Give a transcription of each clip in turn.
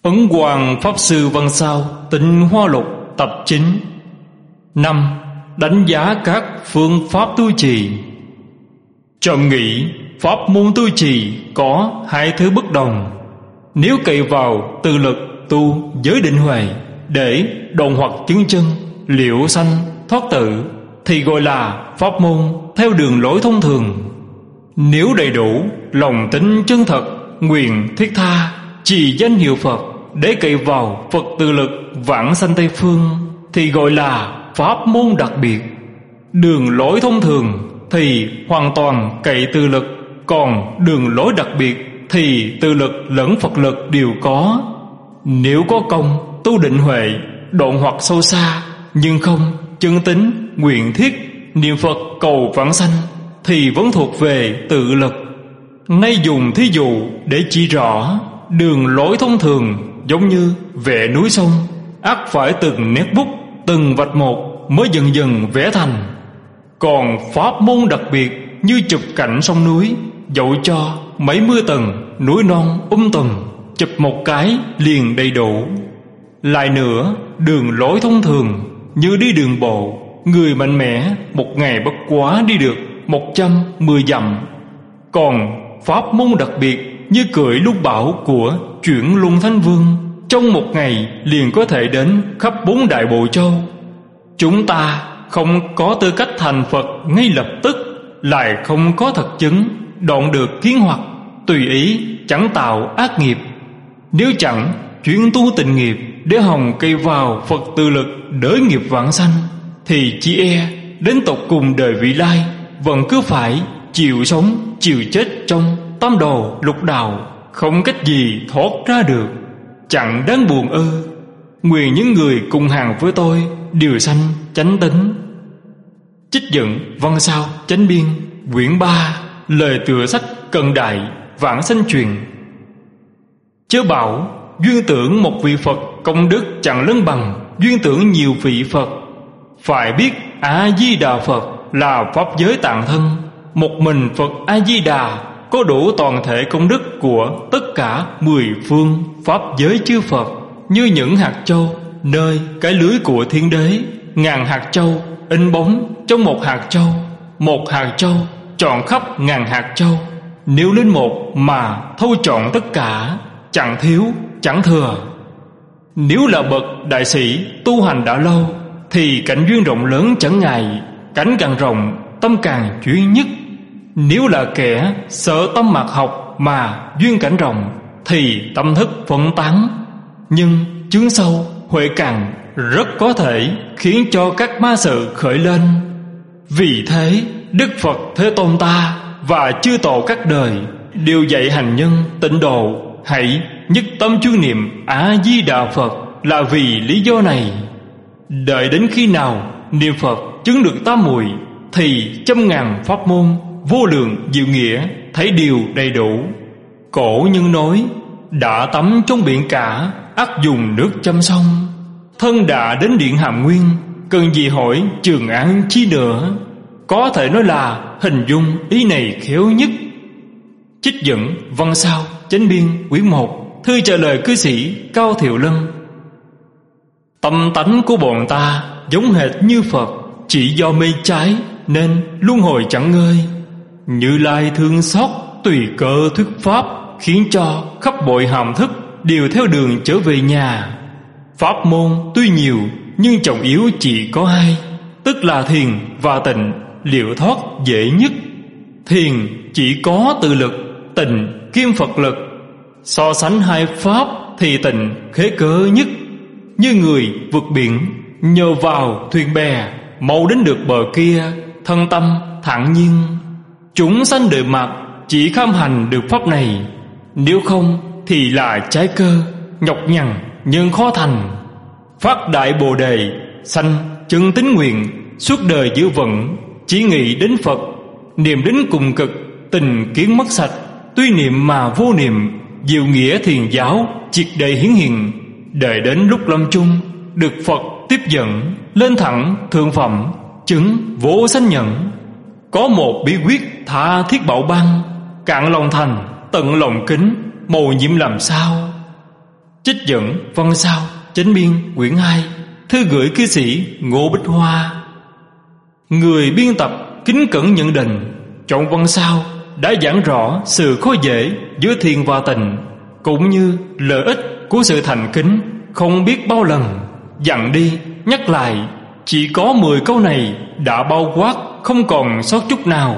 Ấn Hoàng Pháp Sư Văn Sao Tịnh Hoa Lục tập 9. 5. Đánh giá các phương pháp tu trì. Trộm nghĩ pháp môn tu trì có hai thứ bất đồng. Nếu cậy vào tự lực tu giới định huệ để độn hoặc chứng chân, liễu sanh, thoát tử thì gọi là pháp môn theo đường lối thông thường. Nếu đầy đủ lòng tính chân thật, nguyện thiết tha trì danh hiệu Phật để cậy vào Phật tự lực vãng sanh Tây Phương thì gọi là pháp môn đặc biệt. Đường lối thông thường thì hoàn toàn cậy tự lực, còn đường lối đặc biệt thì tự lực lẫn Phật lực đều có. Nếu có công tu định huệ, độn hoặc sâu xa, nhưng không chân tính, nguyện thiết, niệm Phật cầu vãng sanh thì vẫn thuộc về tự lực. Nay dùng thí dụ để chỉ rõ đường lối thông thường giống như vẽ núi sông, ắt phải từng nét bút, từng vạch một mới dần dần vẽ thành. Còn pháp môn đặc biệt như chụp cảnh sông núi, dẫu cho mấy mươi tầng núi non tùm, chụp một cái liền đầy đủ. Lại nữa, đường lối thông thường như đi đường bộ, người mạnh mẽ một ngày bất quá đi được 110 dặm. Còn pháp môn đặc biệt như cưỡi lúc bảo của Chuyển Luân Thánh Vương, trong một ngày liền có thể đến khắp 4 đại bộ châu. Chúng ta không có tư cách thành Phật ngay lập tức, lại không có thật chứng đoạn được kiến hoặc, tùy ý chẳng tạo ác nghiệp. Nếu chẳng chuyên tu tịnh nghiệp để hồng cây vào Phật tự lực đỡ nghiệp vãng sanh thì chỉ e đến tột cùng đời vị lai vẫn cứ phải chịu sống chịu chết trong tam đồ lục đạo, không cách gì thoát ra được. Chẳng đáng buồn ư? Nguyện những người cùng hàng với tôi đều sanh chánh tính. Trích dẫn Văn Sao Chánh Biên quyển 3, lời tựa sách Cận Đại Vãng Sanh Truyền. Chớ bảo duyên tưởng một vị Phật công đức chẳng lớn bằng duyên tưởng nhiều vị Phật. Phải biết A-di-đà Phật là pháp giới tạng thân. Một mình Phật A-di-đà có đủ toàn thể công đức của tất cả 10 phương pháp giới chư Phật, như những hạt châu nơi cái lưới của thiên đế. Ngàn hạt châu in bóng trong một hạt châu, một hạt châu trọn khắp ngàn hạt châu. Nếu lên một mà thâu trọn tất cả, chẳng thiếu chẳng thừa. Nếu là bậc đại sĩ tu hành đã lâu thì cảnh duyên rộng lớn chẳng ngại, cảnh càng rộng tâm càng chuyên nhất. Nếu là kẻ sợ tâm mạt học mà duyên cảnh rộng thì tâm thức phân tán, nhưng chướng sâu huệ càng rất có thể khiến cho các ma sự khởi lên. Vì thế Đức Phật Thế Tôn ta và chư tổ các đời đều dạy hành nhân tịnh độ hãy nhất tâm chuyên niệm A-di-đà Phật là vì lý do này. Đợi đến khi nào niệm Phật chứng được tam muội thì trăm ngàn pháp môn vô lượng diệu nghĩa thấy điều đầy đủ. Cổ nhân nói đã tắm trong biển cả ắt dùng nước chăm sông. Thân đã đến điện Hàm Nguyên, cần gì hỏi Trường An chi nữa. Có thể nói là hình dung ý này khéo nhất. Trích dẫn Văn Sao Chánh Biên quyển 1, thư trả lời cư sĩ Cao Thiệu Lân. Tâm tánh của bọn ta giống hệt như Phật, chỉ do mê trái nên luân hồi chẳng ngơi. Như Lai thương xót tùy cơ thuyết pháp, khiến cho khắp bội hàm thức đều theo đường trở về nhà. Pháp môn tuy nhiều nhưng trọng yếu chỉ có hai, tức là thiền và tịnh, liệu thoát dễ nhất. Thiền chỉ có tự lực, tịnh kim Phật lực. So sánh hai pháp thì tịnh khế cớ nhất. Như người vượt biển, nhờ vào thuyền bè mau đến được bờ kia, thân tâm thản nhiên. Chúng sanh đời mặt chỉ kham hành được pháp này, nếu không thì là trái cơ, nhọc nhằn nhưng khó thành. Phát đại bồ đề, sanh chân tín nguyện, suốt đời giữ vững, chỉ nghĩ đến Phật, niệm đến cùng cực, tình kiến mất sạch. Tuy niệm mà vô niệm, diệu nghĩa thiền giáo triệt để hiển hiện. Đợi đến lúc lâm chung, được Phật tiếp dẫn, lên thẳng thượng phẩm, chứng vô sanh nhẫn. Có một bí quyết tha thiết bảo ban, cạn lòng thành, tận lòng kính, mầu nhiệm làm sao. Trích Trích dẫn văn sao chánh biên quyển 2, thư gửi cư sĩ Ngô Bích Hoa. Người biên tập kính cẩn nhận định, trong văn sao đã giảng rõ sự khó dễ giữa thiền và tịnh, cũng như lợi ích của sự thành kính. Không biết bao lần dặn đi nhắc lại, chỉ có 10 câu này đã bao quát, không còn sót chút nào.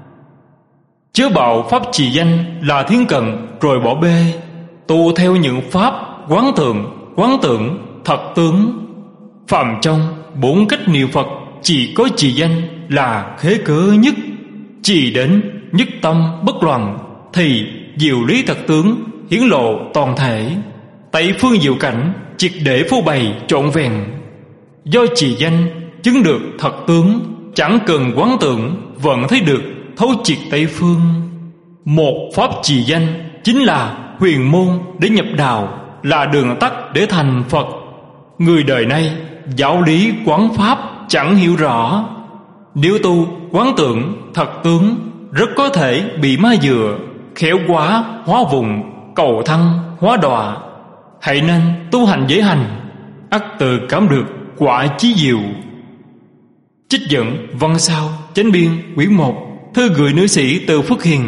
Chớ bảo pháp trì danh là thiên cận rồi bỏ bê, tu theo những pháp quán tưởng thật tướng. Phàm trong 4 cách niệm Phật, chỉ có trì danh là khế cớ nhất. Trì đến nhất tâm bất loạn, thì diệu lý thật tướng hiển lộ toàn thể. Tây phương diệu cảnh triệt để phô bày trọn vẹn. Do trì danh chứng được thật tướng, chẳng cần quán tưởng vẫn thấy được thấu triệt Tây phương. Một pháp trì danh chính là huyền môn để nhập đạo, là đường tắt để thành Phật. Người đời nay giáo lý quán pháp chẳng hiểu rõ, nếu tu quán tưởng thật tướng, rất có thể bị ma dựa, khéo quá hóa vùng, cầu thăng hóa đọa. Hãy nên tu hành dễ hành, ắt tự cảm được quả chí diệu. Trích dẫn văn sao chánh biên quyển 1, thư gửi nữ sĩ Từ Phước Hiền.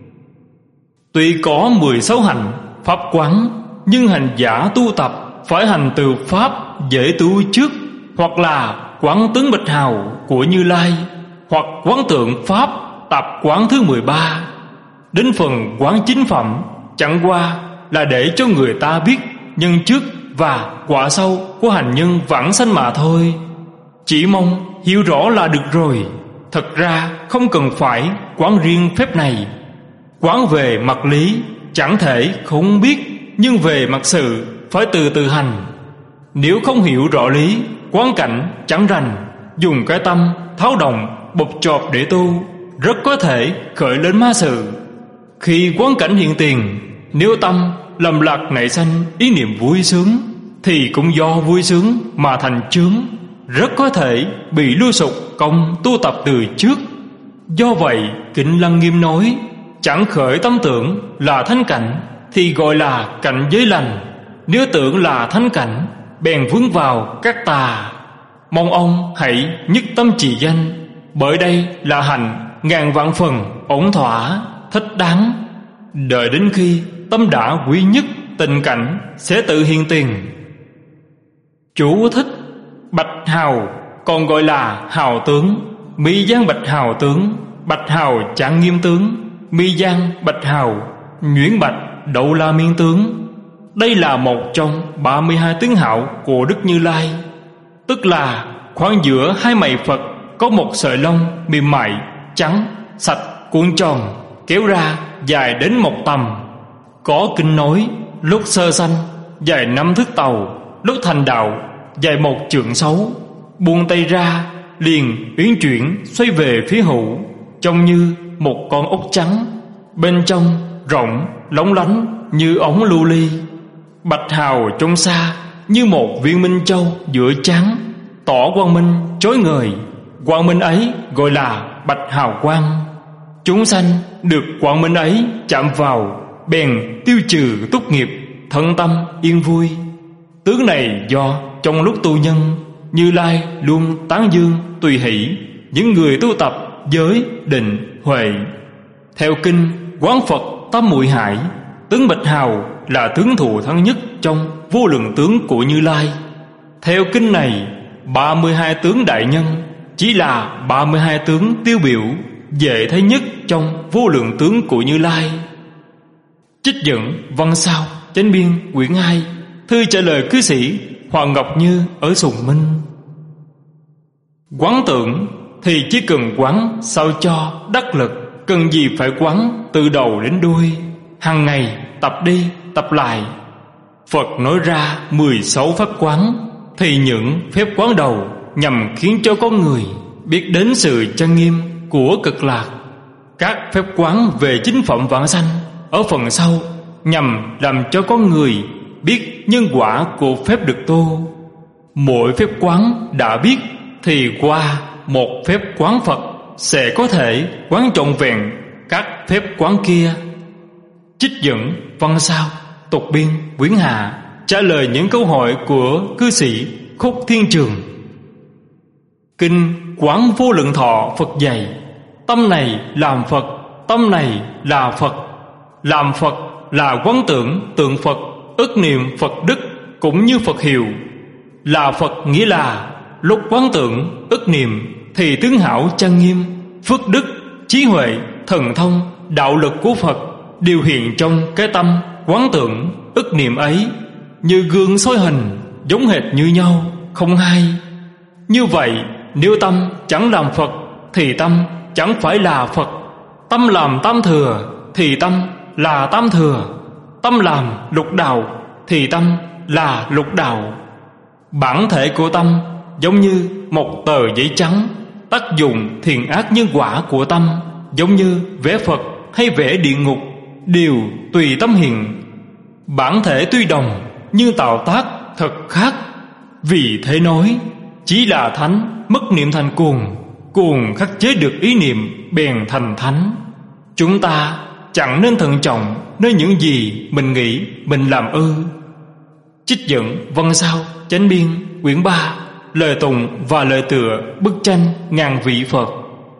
Tuy có 16 hành pháp quán, nhưng hành giả tu tập phải hành từ pháp dễ tu trước, hoặc là quán tướng Bạch Hào của Như Lai, hoặc quán tượng pháp tập quán thứ 13. Đến phần quán chính phẩm, chẳng qua là để cho người ta biết nhân trước và quả sau của hành nhân vãng sanh mà thôi. Chỉ mong hiểu rõ là được rồi. Thật ra không cần phải quán riêng phép này. Quán về mặt lý chẳng thể không biết, nhưng về mặt sự phải từ từ hành. Nếu không hiểu rõ lý, quán cảnh chẳng rành, dùng cái tâm tháo động bộc chộp để tu, rất có thể khởi lên ma sự. Khi quán cảnh hiện tiền, nếu tâm lầm lạc nảy sanh ý niệm vui sướng, thì cũng do vui sướng mà thành chướng, rất có thể bị lui sụp công tu tập từ trước. Do vậy Kinh Lăng Nghiêm nói, chẳng khởi tâm tưởng là thánh cảnh thì gọi là cảnh giới lành. Nếu tưởng là thánh cảnh, bèn vướng vào các tà. Mong ông hãy nhất tâm trì danh, bởi đây là hành ngàn vạn phần ổn thỏa, thích đáng. Đợi đến khi tâm đã quý nhất, tình cảnh sẽ tự hiện tiền. Chú thích: Bạch Hào còn gọi là hào tướng, mỹ giang bạch hào tướng, bạch hào trạng nghiêm tướng, mỹ giang bạch hào, nhuyễn bạch đậu la miên tướng. Đây là một trong 32 tướng hảo của Đức Như Lai, tức là khoảng giữa hai mày Phật có một sợi lông mềm mại, trắng, sạch, cuộn tròn, kéo ra dài đến một tầm. Có kinh nói, lúc sơ sanh dài 5 thước tàu, lúc thành đạo dài 1 trượng 6. Buông tay ra liền uyển chuyển xoay về phía hữu, trông như một con ốc trắng, bên trong rộng lóng lánh như ống lưu ly. Bạch hào trong xa như một viên minh châu giữa trán, tỏ quang minh chói ngời. Quang minh ấy gọi là bạch hào quang. Chúng sanh được quang minh ấy chạm vào, bèn tiêu trừ túc nghiệp, thân tâm yên vui. Tướng này do trong lúc tu nhân, Như Lai luôn tán dương tùy hỷ những người tu tập giới định huệ. Theo kinh Quán Phật Tam Muội Hải, tướng bạch hào là tướng thù thắng nhất trong vô lượng tướng của Như Lai. Theo kinh này, 32 tướng đại nhân chỉ là 32 tướng tiêu biểu dễ thấy nhất trong vô lượng tướng của Như Lai. Trích dẫn văn sao chánh biên quyển 2, thư trả lời cư sĩ Hoàng Ngọc Như ở Sùng Minh. Quán tưởng thì chỉ cần quán sao cho đắc lực, cần gì phải quán từ đầu đến đuôi. Hàng ngày tập đi tập lại. Phật nói ra 16 pháp quán, thì những phép quán đầu nhằm khiến cho con người biết đến sự trang nghiêm của cực lạc. Các phép quán về chính phẩm vãng sanh ở phần sau nhằm làm cho con người biết nhân quả của phép được tu. Mỗi phép quán đã biết thì qua một phép quán Phật sẽ có thể quán trọn vẹn các phép quán kia. Trích dẫn văn sao tục biên quyển hạ, trả lời những câu hỏi của cư sĩ Khúc Thiên Trường. Kinh Quán Vô Lượng Thọ Phật dạy: tâm này làm Phật, tâm này là Phật. Làm Phật là quán tưởng tượng Phật, ức niệm Phật đức cũng như Phật hiệu. Là Phật nghĩa là lúc quán tưởng ức niệm thì tướng hảo trang nghiêm, phước đức, trí huệ, thần thông, đạo lực của Phật đều hiện trong cái tâm quán tưởng ức niệm ấy, như gương soi hình, giống hệt như nhau, không hai. Như vậy, nếu tâm chẳng làm Phật thì tâm chẳng phải là Phật. Tâm làm tam thừa thì tâm là tam thừa. Tâm làm lục đạo thì tâm là lục đạo. Bản thể của tâm giống như một tờ giấy trắng. Tác dụng thiện ác nhân quả của tâm giống như vẽ Phật hay vẽ địa ngục, đều tùy tâm hiện. Bản thể tuy đồng nhưng tạo tác thật khác. Vì thế nói, chỉ là thánh mất niệm thành cuồng, cuồng khắc chế được ý niệm bèn thành thánh. Chúng ta chẳng nên thận trọng nơi những gì mình nghĩ mình làm ư. Trích dẫn văn sao chánh biên quyển 3, lời tụng và lời tựa bức tranh ngàn vị Phật.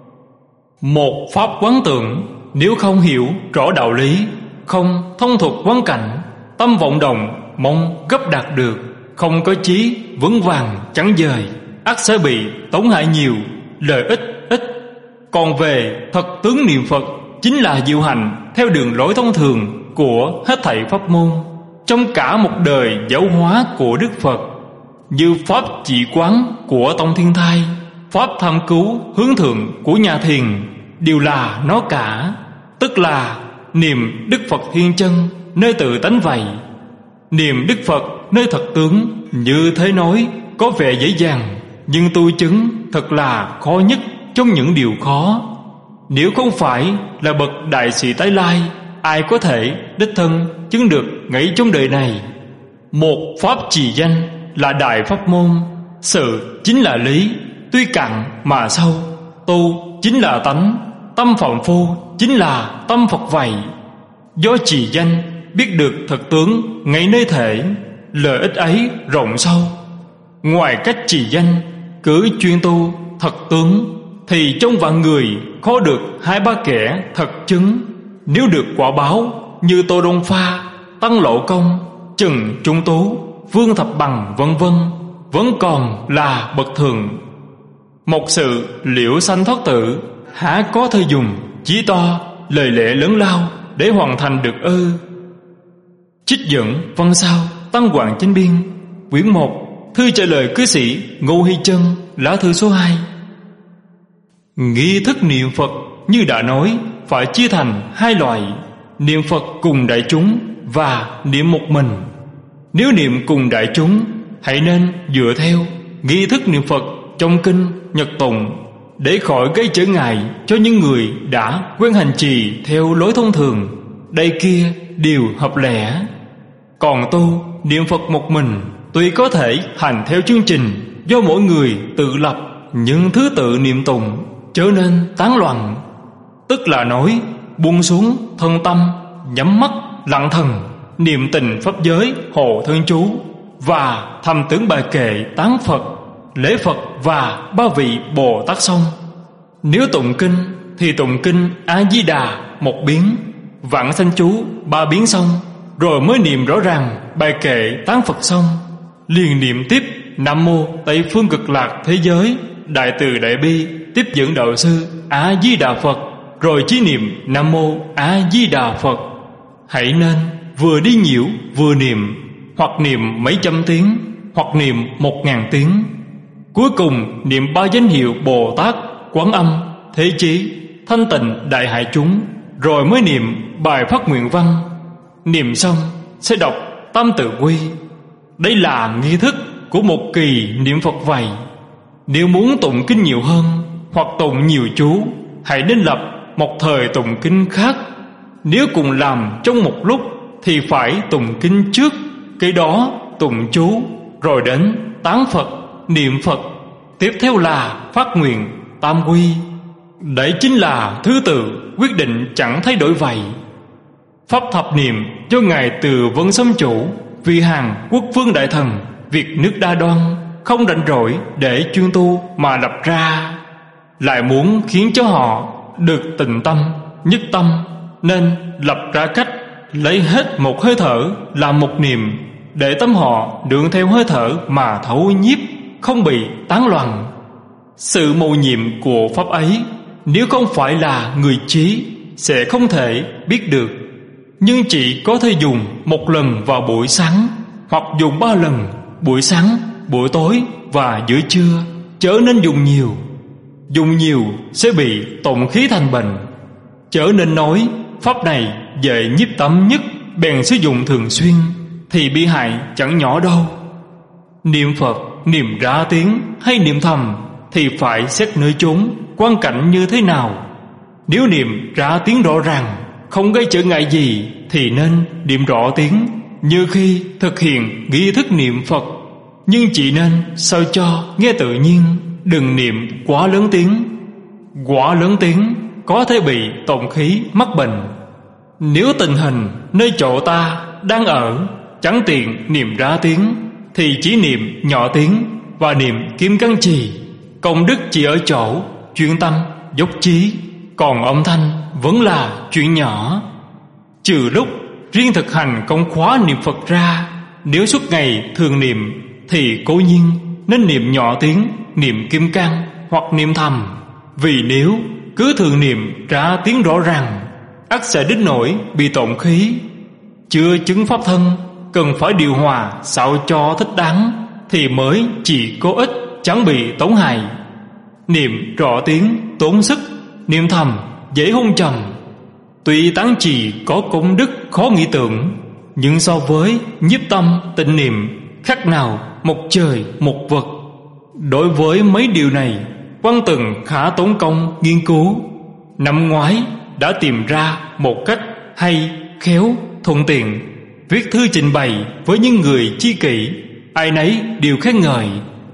Một pháp quán tưởng, nếu không hiểu rõ đạo lý, không thông thuộc quán cảnh, tâm vọng động mong gấp đạt được, không có chí vững vàng chẳng dời, ắt sẽ bị tổn hại nhiều, lợi ích ít. Còn về thật tướng niệm Phật chính là diệu hành theo đường lối thông thường của hết thảy pháp môn trong cả một đời giáo hóa của Đức Phật, như pháp chỉ quán của Tông Thiên Thai, pháp tham cứu hướng thượng của nhà thiền, đều là nó cả. Tức là niệm Đức Phật Thiên Chân nơi tự tánh vậy. Niệm Đức Phật nơi thật tướng như thế nói có vẻ dễ dàng, nhưng tu chứng thật là khó nhất trong những điều khó. Nếu không phải là bậc đại sĩ tái lai, ai có thể đích thân chứng được ngay trong đời này. Một pháp trì danh là đại pháp môn, sự chính là lý, tuy cạn mà sâu. Tu chính là tánh, tâm phàm phu chính là tâm Phật vậy. Do trì danh biết được thật tướng ngay nơi thể, lợi ích ấy rộng sâu. Ngoài cách trì danh, cứ chuyên tu thật tướng thì trong vạn người khó được 2-3 kẻ thật chứng. Nếu được quả báo như Tô Đông Pha, Tăng Lộ Công, Trần Trung Tú, Vương Thập Bằng vân vân, vẫn còn là bậc thường. Một sự liễu sanh thoát tử, há có thể dùng chí to lời lẽ lớn lao để hoàn thành được ư? Trích dẫn văn sao Tăng Hoàng Chánh Biên quyển 1, thư trả lời cư sĩ Ngô Hy Chân, lá thư số 2. Nghi thức niệm Phật như đã nói phải chia thành 2 loại: niệm Phật cùng đại chúng và niệm một mình. Nếu niệm cùng đại chúng, hãy nên dựa theo nghi thức niệm Phật trong kinh Nhật Tụng, để khỏi gây trở ngại cho những người đã quen hành trì theo lối thông thường. Đây kia đều hợp lẽ. Còn tu niệm Phật một mình, tuy có thể hành theo chương trình do mỗi người tự lập, nhưng thứ tự niệm tụng trở nên tán loạn. Tức là nói buông xuống thân tâm, nhắm mắt lặng thần, niệm tình pháp giới hộ thân chú và thầm tưởng bài kệ tán Phật, lễ Phật và 3 vị Bồ Tát xong. Nếu tụng kinh thì tụng kinh A Di Đà 1 biến, vạn sanh chú 3 biến xong, rồi mới niệm rõ ràng bài kệ tán Phật xong, liền niệm tiếp Nam Mô Tây Phương Cực Lạc Thế Giới Đại Từ Đại Bi Tiếp Dẫn Đạo Sư A Di Đà Phật, rồi chỉ niệm Nam Mô A Di Đà Phật. Hãy nên vừa đi nhiễu vừa niệm, hoặc niệm mấy trăm tiếng, hoặc niệm 1000 tiếng. Cuối cùng niệm 3 danh hiệu Bồ Tát, Quán Âm, Thế Chí, Thanh Tịnh Đại Hải Chúng, rồi mới niệm bài phát nguyện văn. Niệm xong sẽ đọc Tam Tự Quy. Đây là nghi thức của một kỳ niệm Phật vậy. Nếu muốn tụng kinh nhiều hơn hoặc tụng nhiều chú, hãy nên lập một thời tụng kinh khác. Nếu cùng làm trong một lúc thì phải tụng kinh trước, cái đó tụng chú, rồi đến tán Phật, niệm Phật, tiếp theo là phát nguyện tam quy. Đấy chính là thứ tự quyết định chẳng thay đổi vậy. Pháp thập niệm do Ngài Từ Vân Sâm Chủ vì hàng quốc vương đại thần, việc nước Đa Đoan không rảnh rỗi để chuyên tu mà lập ra, lại muốn khiến cho họ được tịnh tâm, nhất tâm, nên lập ra cách lấy hết một hơi thở làm một niệm, để tâm họ đương theo hơi thở mà thấu nhiếp, không bị tán loạn. Sự mầu nhiệm của pháp ấy, nếu không phải là người trí sẽ không thể biết được. Nhưng chỉ có thể dùng một lần vào buổi sáng, hoặc dùng 3 lần, buổi sáng, buổi tối và giữa trưa, chớ nên dùng nhiều. Dùng nhiều sẽ bị tổn khí thành bệnh. Chớ nên nói pháp này dễ nhiếp tâm nhất, bèn sử dụng thường xuyên, thì bị hại chẳng nhỏ đâu. Niệm Phật, niệm ra tiếng hay niệm thầm thì phải xét nơi chốn, quan cảnh như thế nào. Nếu niệm ra tiếng rõ ràng, không gây trở ngại gì, thì nên niệm rõ tiếng, như khi thực hiện nghi thức niệm Phật. Nhưng chỉ nên sao cho nghe tự nhiên, đừng niệm quá lớn tiếng. Quá lớn tiếng có thể bị tổn khí mắc bệnh. Nếu tình hình nơi chỗ ta đang ở chẳng tiện niệm ra tiếng, thì chỉ niệm nhỏ tiếng và niệm kim cang trì. Công đức chỉ ở chỗ chuyên tâm dốc chí, còn âm thanh vẫn là chuyện nhỏ. Trừ lúc riêng thực hành công khóa niệm Phật ra, nếu suốt ngày thường niệm thì cố nhiên nên niệm nhỏ tiếng, niệm kim cang hoặc niệm thầm. Vì nếu cứ thường niệm ra tiếng rõ ràng, ắt sẽ đến nỗi bị tổn khí. Chưa chứng pháp thân, cần phải điều hòa sao cho thích đáng, thì mới chỉ có ích, chẳng bị tổn hại. Niệm rõ tiếng tốn sức, niệm thầm dễ hôn trầm. Tuy tán trì có công đức khó nghĩ tưởng, nhưng so với nhiếp tâm tịnh niệm, khác nào một trời một vực. Đối với mấy điều này, Quan Từng khá tốn công nghiên cứu. Năm ngoái đã tìm ra một cách hay, khéo, thuận tiện, viết thư trình bày với những người chi kỷ, ai nấy đều khen ngợi.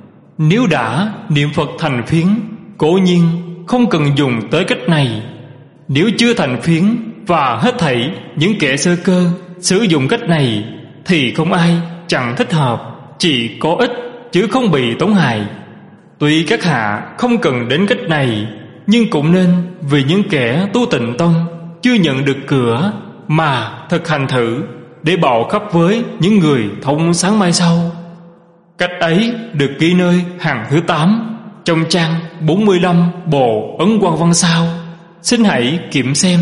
Nếu đã niệm Phật thành phiến, cố nhiên không cần dùng tới cách này. Nếu chưa thành phiến và hết thảy những kẻ sơ cơ sử dụng cách này, thì không ai chẳng thích hợp, chỉ có ích chứ không bị tổn hại. Tuy các hạ không cần đến cách này, nhưng cũng nên vì những kẻ tu tịnh tông chưa nhận được cửa mà thực hành thử, để báo khắp với những người thông sáng mai sau. Cách ấy được ghi nơi hàng thứ 8 trong trang 45 bộ Ấn Quang Văn Sao. Xin hãy kiểm xem.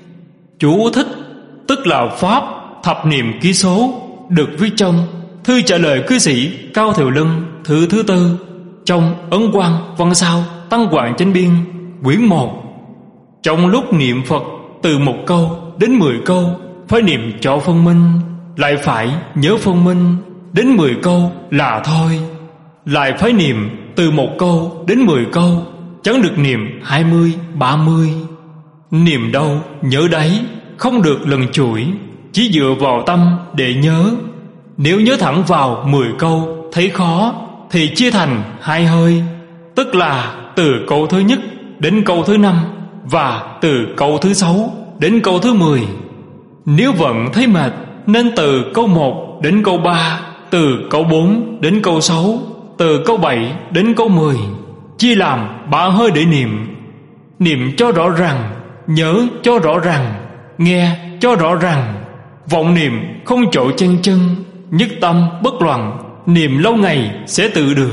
Chú thích tức là pháp thập niệm ký số, được viết trong thư trả lời cư sĩ Cao Thiệu Lân thứ 4 trong Ấn Quang Văn Sao Tăng Quảng Chánh Biên quyển 1. Trong lúc niệm Phật, từ 1 câu đến 10 câu phải niệm cho phân minh, lại phải nhớ phân minh. Đến 10 câu là thôi. Lại phải niệm từ 1 câu đến 10 câu, chẳng được niệm 20, 30. Niệm đâu nhớ đấy, không được lần chuỗi, chỉ dựa vào tâm để nhớ. Nếu nhớ thẳng vào 10 câu thấy khó, thì chia thành 2 hơi, tức là từ câu thứ nhất đến câu thứ 5 và từ câu thứ 6 đến câu thứ 10. Nếu vẫn thấy mệt, nên từ câu 1 đến câu 3, từ câu 4 đến câu 6, từ câu 7 đến câu 10, chia làm 3 hơi để niệm. Niệm cho rõ ràng, nhớ cho rõ ràng, nghe cho rõ ràng. Vọng niệm không chỗ chen chân, nhất tâm bất loạn, niệm lâu ngày sẽ tự được.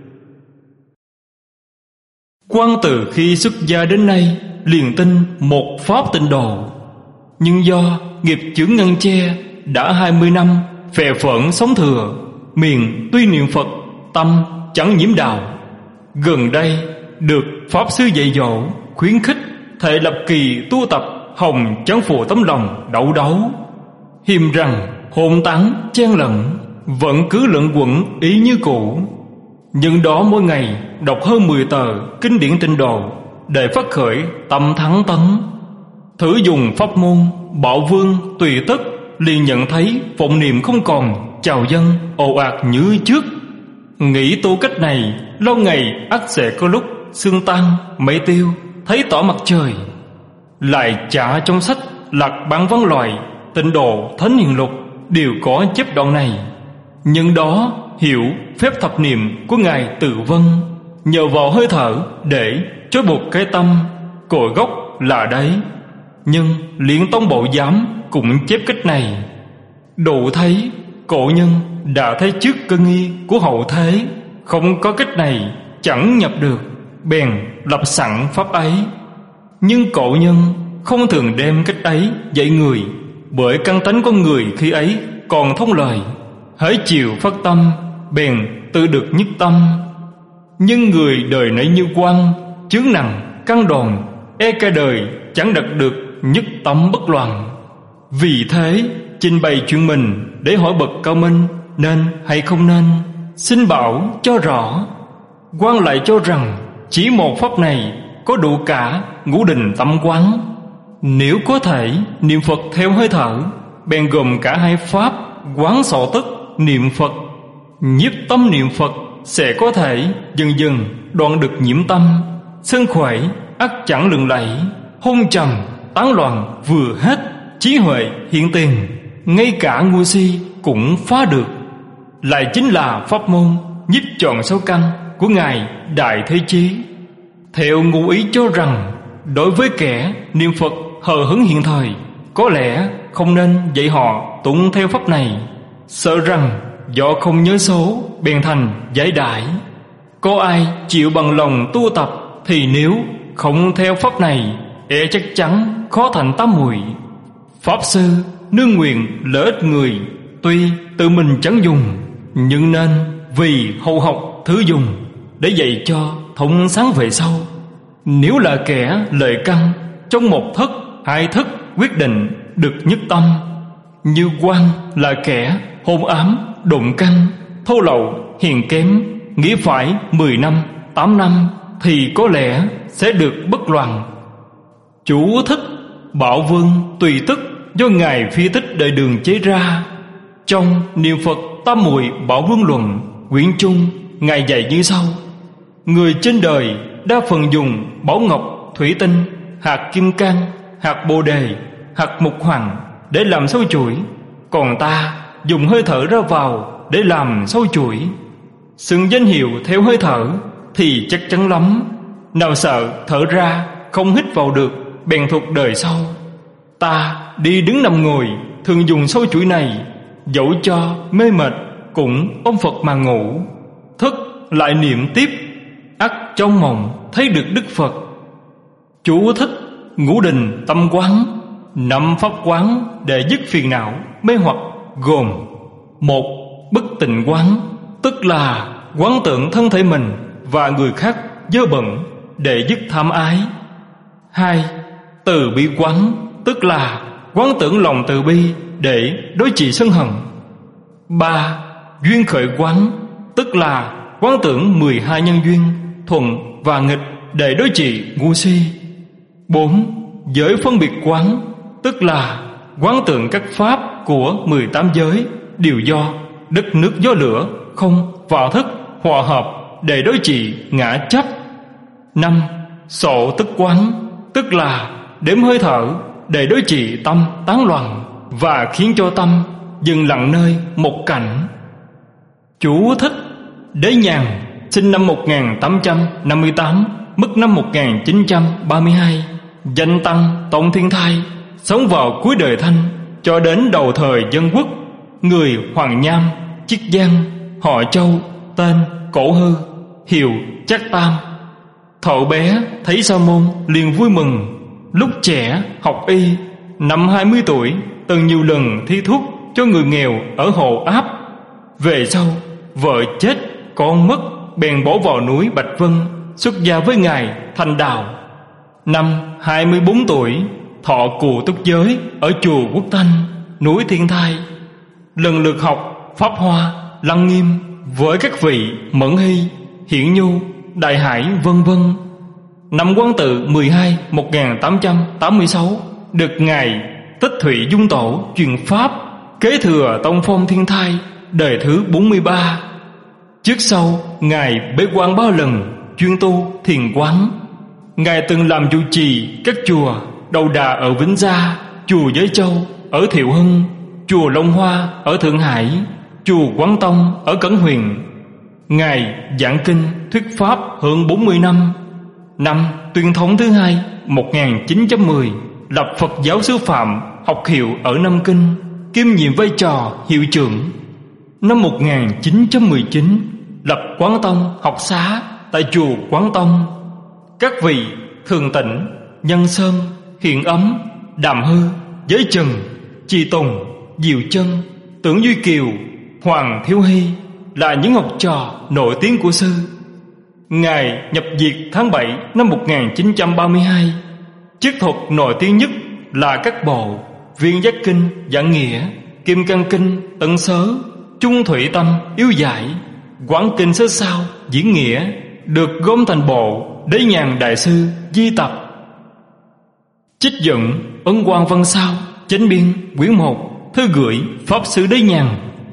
Quan từ khi xuất gia đến nay liền tin một pháp tịnh độ, nhưng do nghiệp chướng ngăn che, đã 20 năm phè phỡn sống thừa, miệng tuy niệm Phật, tâm chẳng nhiễm đạo. Gần đây được pháp sư dạy dỗ, khuyến khích thể lập kỳ tu tập, hồng chẳng phụ tấm lòng đau đấu. Hiềm rằng hôn tán chen lẫn, vẫn cứ lẫn quẩn ý như cũ. Nhưng đó mỗi ngày đọc hơn 10 tờ kinh điển tịnh độ, để phát khởi tâm thắng tấn. Thử dùng pháp môn Bảo Vương Tùy Tất, liền nhận thấy vọng niệm không còn chào dân ồ ạt như trước. Nghĩ tu cách này lâu ngày ắt sẽ có lúc xương tan mây tiêu, thấy tỏ mặt trời. Lại trả trong sách Lạc Bản Văn Loại, Tịnh Độ Thánh Hiền Lục đều có chép đoạn này. Nhân đó hiểu phép thập niệm của Ngài Từ Vân, nhờ vào hơi thở để trói buộc cái tâm, cội gốc là đấy. Nhưng Liên Tông Bộ Giám cũng chép cách này: đủ thấy cổ nhân đã thấy trước cơ nghi của hậu thế, không có cách này chẳng nhập được, bèn lập sẵn pháp ấy. Nhưng cổ nhân không thường đem cách ấy dạy người, bởi căn tánh con người khi ấy còn thông lời. Hễ chiều phát tâm, bèn tự được nhất tâm. Nhưng người đời nấy như quan, chướng nặng căng đòn, e cả đời chẳng đạt được nhất tâm bất loạn. Vì thế trình bày chuyện mình để hỏi bậc cao minh nên hay không nên, xin bảo cho rõ. Quan lại cho rằng chỉ một pháp này có đủ cả ngũ đình tâm quán. Nếu có thể niệm Phật theo hơi thở, bèn gồm cả hai pháp quán sọ tức niệm Phật. Nhiếp tâm niệm Phật sẽ có thể dần dần đoạn được nhiễm tâm. Sân khỏe ắt chẳng lừng lẫy, hôn trầm tán loạn vừa hết, trí huệ hiện tiền, ngay cả ngu si cũng phá được. Lại chính là pháp môn nhiếp trọn sáu căn của Ngài Đại Thế Chí. Theo ngụ ý cho rằng đối với kẻ niệm Phật hờ hững hiện thời, có lẽ không nên dạy họ tụng theo pháp này, sợ rằng do không nhớ số bèn thành giải đãi. Có ai chịu bằng lòng tu tập thì nếu không theo pháp này, e chắc chắn khó thành tám muội. Pháp sư nương nguyện lợi ích người, tuy tự mình chẳng dùng, nhưng nên vì hậu học thứ dùng, để dạy cho thông sáng về sau. Nếu là kẻ lợi căn, trong một thức hai thức quyết định được nhất tâm. Như Quan là kẻ hôn ám đụng căn, thô lậu hiền kém, nghĩ phải 10 năm 8 năm thì có lẽ sẽ được bất loạn. Chú thích: Bảo Vương tùy tức do Ngài Phi Tích Đại Đường chế ra. Trong niệm Phật Tam Muội Bảo Vương Luận quyển chung, Ngài dạy như sau: người trên đời đa phần dùng bảo ngọc, thủy tinh, hạt kim cang, hạt bồ đề, hạt mục hoàng để làm sâu chuỗi, còn ta dùng hơi thở ra vào để làm sâu chuỗi. Xưng danh hiệu theo hơi thở thì chắc chắn lắm, nào sợ thở ra không hít vào được, bèn thuộc đời sau. Ta đi đứng nằm ngồi thường dùng sâu chuỗi này, dẫu cho mê mệt cũng ôm Phật mà ngủ. Thức lại niệm tiếp, ắt trong mộng thấy được Đức Phật. Chú thích: ngũ đình tâm quán, 5 pháp quán để dứt phiền não mê hoặc gồm: 1. Bất tịnh quán, tức là quán tưởng thân thể mình và người khác dơ bẩn để dứt tham ái. 2. Từ bi quán, tức là quán tưởng lòng từ bi để đối trị sân hận. 3. Duyên khởi quán, tức là quán tưởng 12 nhân duyên thuận và nghịch để đối trị ngu si. 4. Giới phân biệt quán, tức là quán tưởng các pháp của 18 giới đều do đất nước gió lửa không vào thức hòa hợp để đối trị ngã chấp. 5. Sổ tức quán, tức là đếm hơi thở để đối trị tâm tán loạn và khiến cho tâm dừng lặng nơi một cảnh. Chú thích: Đế Nhàn sinh năm 1858, mất năm 1932, danh tăng Tông Thiên Thai, sống vào cuối đời Thanh cho đến đầu thời Dân Quốc, người Hoàng Nham, Chiết Giang, họ Châu, tên Cổ Hư, hiệu Trác Tam. Thậu bé thấy sa môn liền vui mừng. Lúc trẻ học y, năm 20 tuổi từng nhiều lần thi thuốc cho người nghèo ở Hồ Áp. Về sau vợ chết con mất, bèn bỏ vào núi Bạch Vân, xuất gia với Ngài thành đạo. Năm 24 tuổi thọ cù túc giới ở chùa Quốc Thanh, núi Thiên Thai. Lần lượt học Pháp Hoa, Lăng Nghiêm với các vị Mẫn Hy, Hiển Nhu, Đại Hải vân vân. Năm Quán Tự 12 1886 được Ngài Tích Thụy Dung Tổ truyền pháp, kế thừa tông phong Thiên Thai đời thứ 43. Trước sau Ngài bế quan 3 lần chuyên tu thiền quán. Ngài từng làm trụ trì các chùa Đầu Đà ở Vĩnh Gia, chùa Giới Châu ở Thiệu Hưng, chùa Long Hoa ở Thượng Hải, chùa Quán Tông ở Cẩn Huyền. Ngài giảng kinh thuyết pháp hơn 40 năm. Năm Tuyên Thống thứ hai 1910, lập Phật giáo xứ Phạm học hiệu ở Nam Kinh, kiêm nhiệm vai trò hiệu trưởng. Năm 1919, lập Quán Tông học xá tại chùa Quán Tông. Các vị Thường Tịnh, Nhân Sơn, Hiện Ấm, Đàm Hư, Giới Trần, Trì Tùng, Diệu Chân, Tưởng Duy Kiều, Hoàng Thiếu Hy là những học trò nổi tiếng của sư. Ngài nhập diệt tháng 7 năm 1932. Chức thuật nổi tiếng nhất là các bộ Viên Giác Kinh, Giảng Nghĩa, Kim Cang Kinh, Tận Sớ, Trung Thủy Tâm, Yếu Giải, Quán Kinh Sớ Sao, Diễn Nghĩa, được gom thành bộ Đế Nhàn Đại Sư di tập. Trích dẫn Ấn Quang Văn Sao, Chánh biên, quyển 1, thư gửi Pháp Sư Đế Nhàn.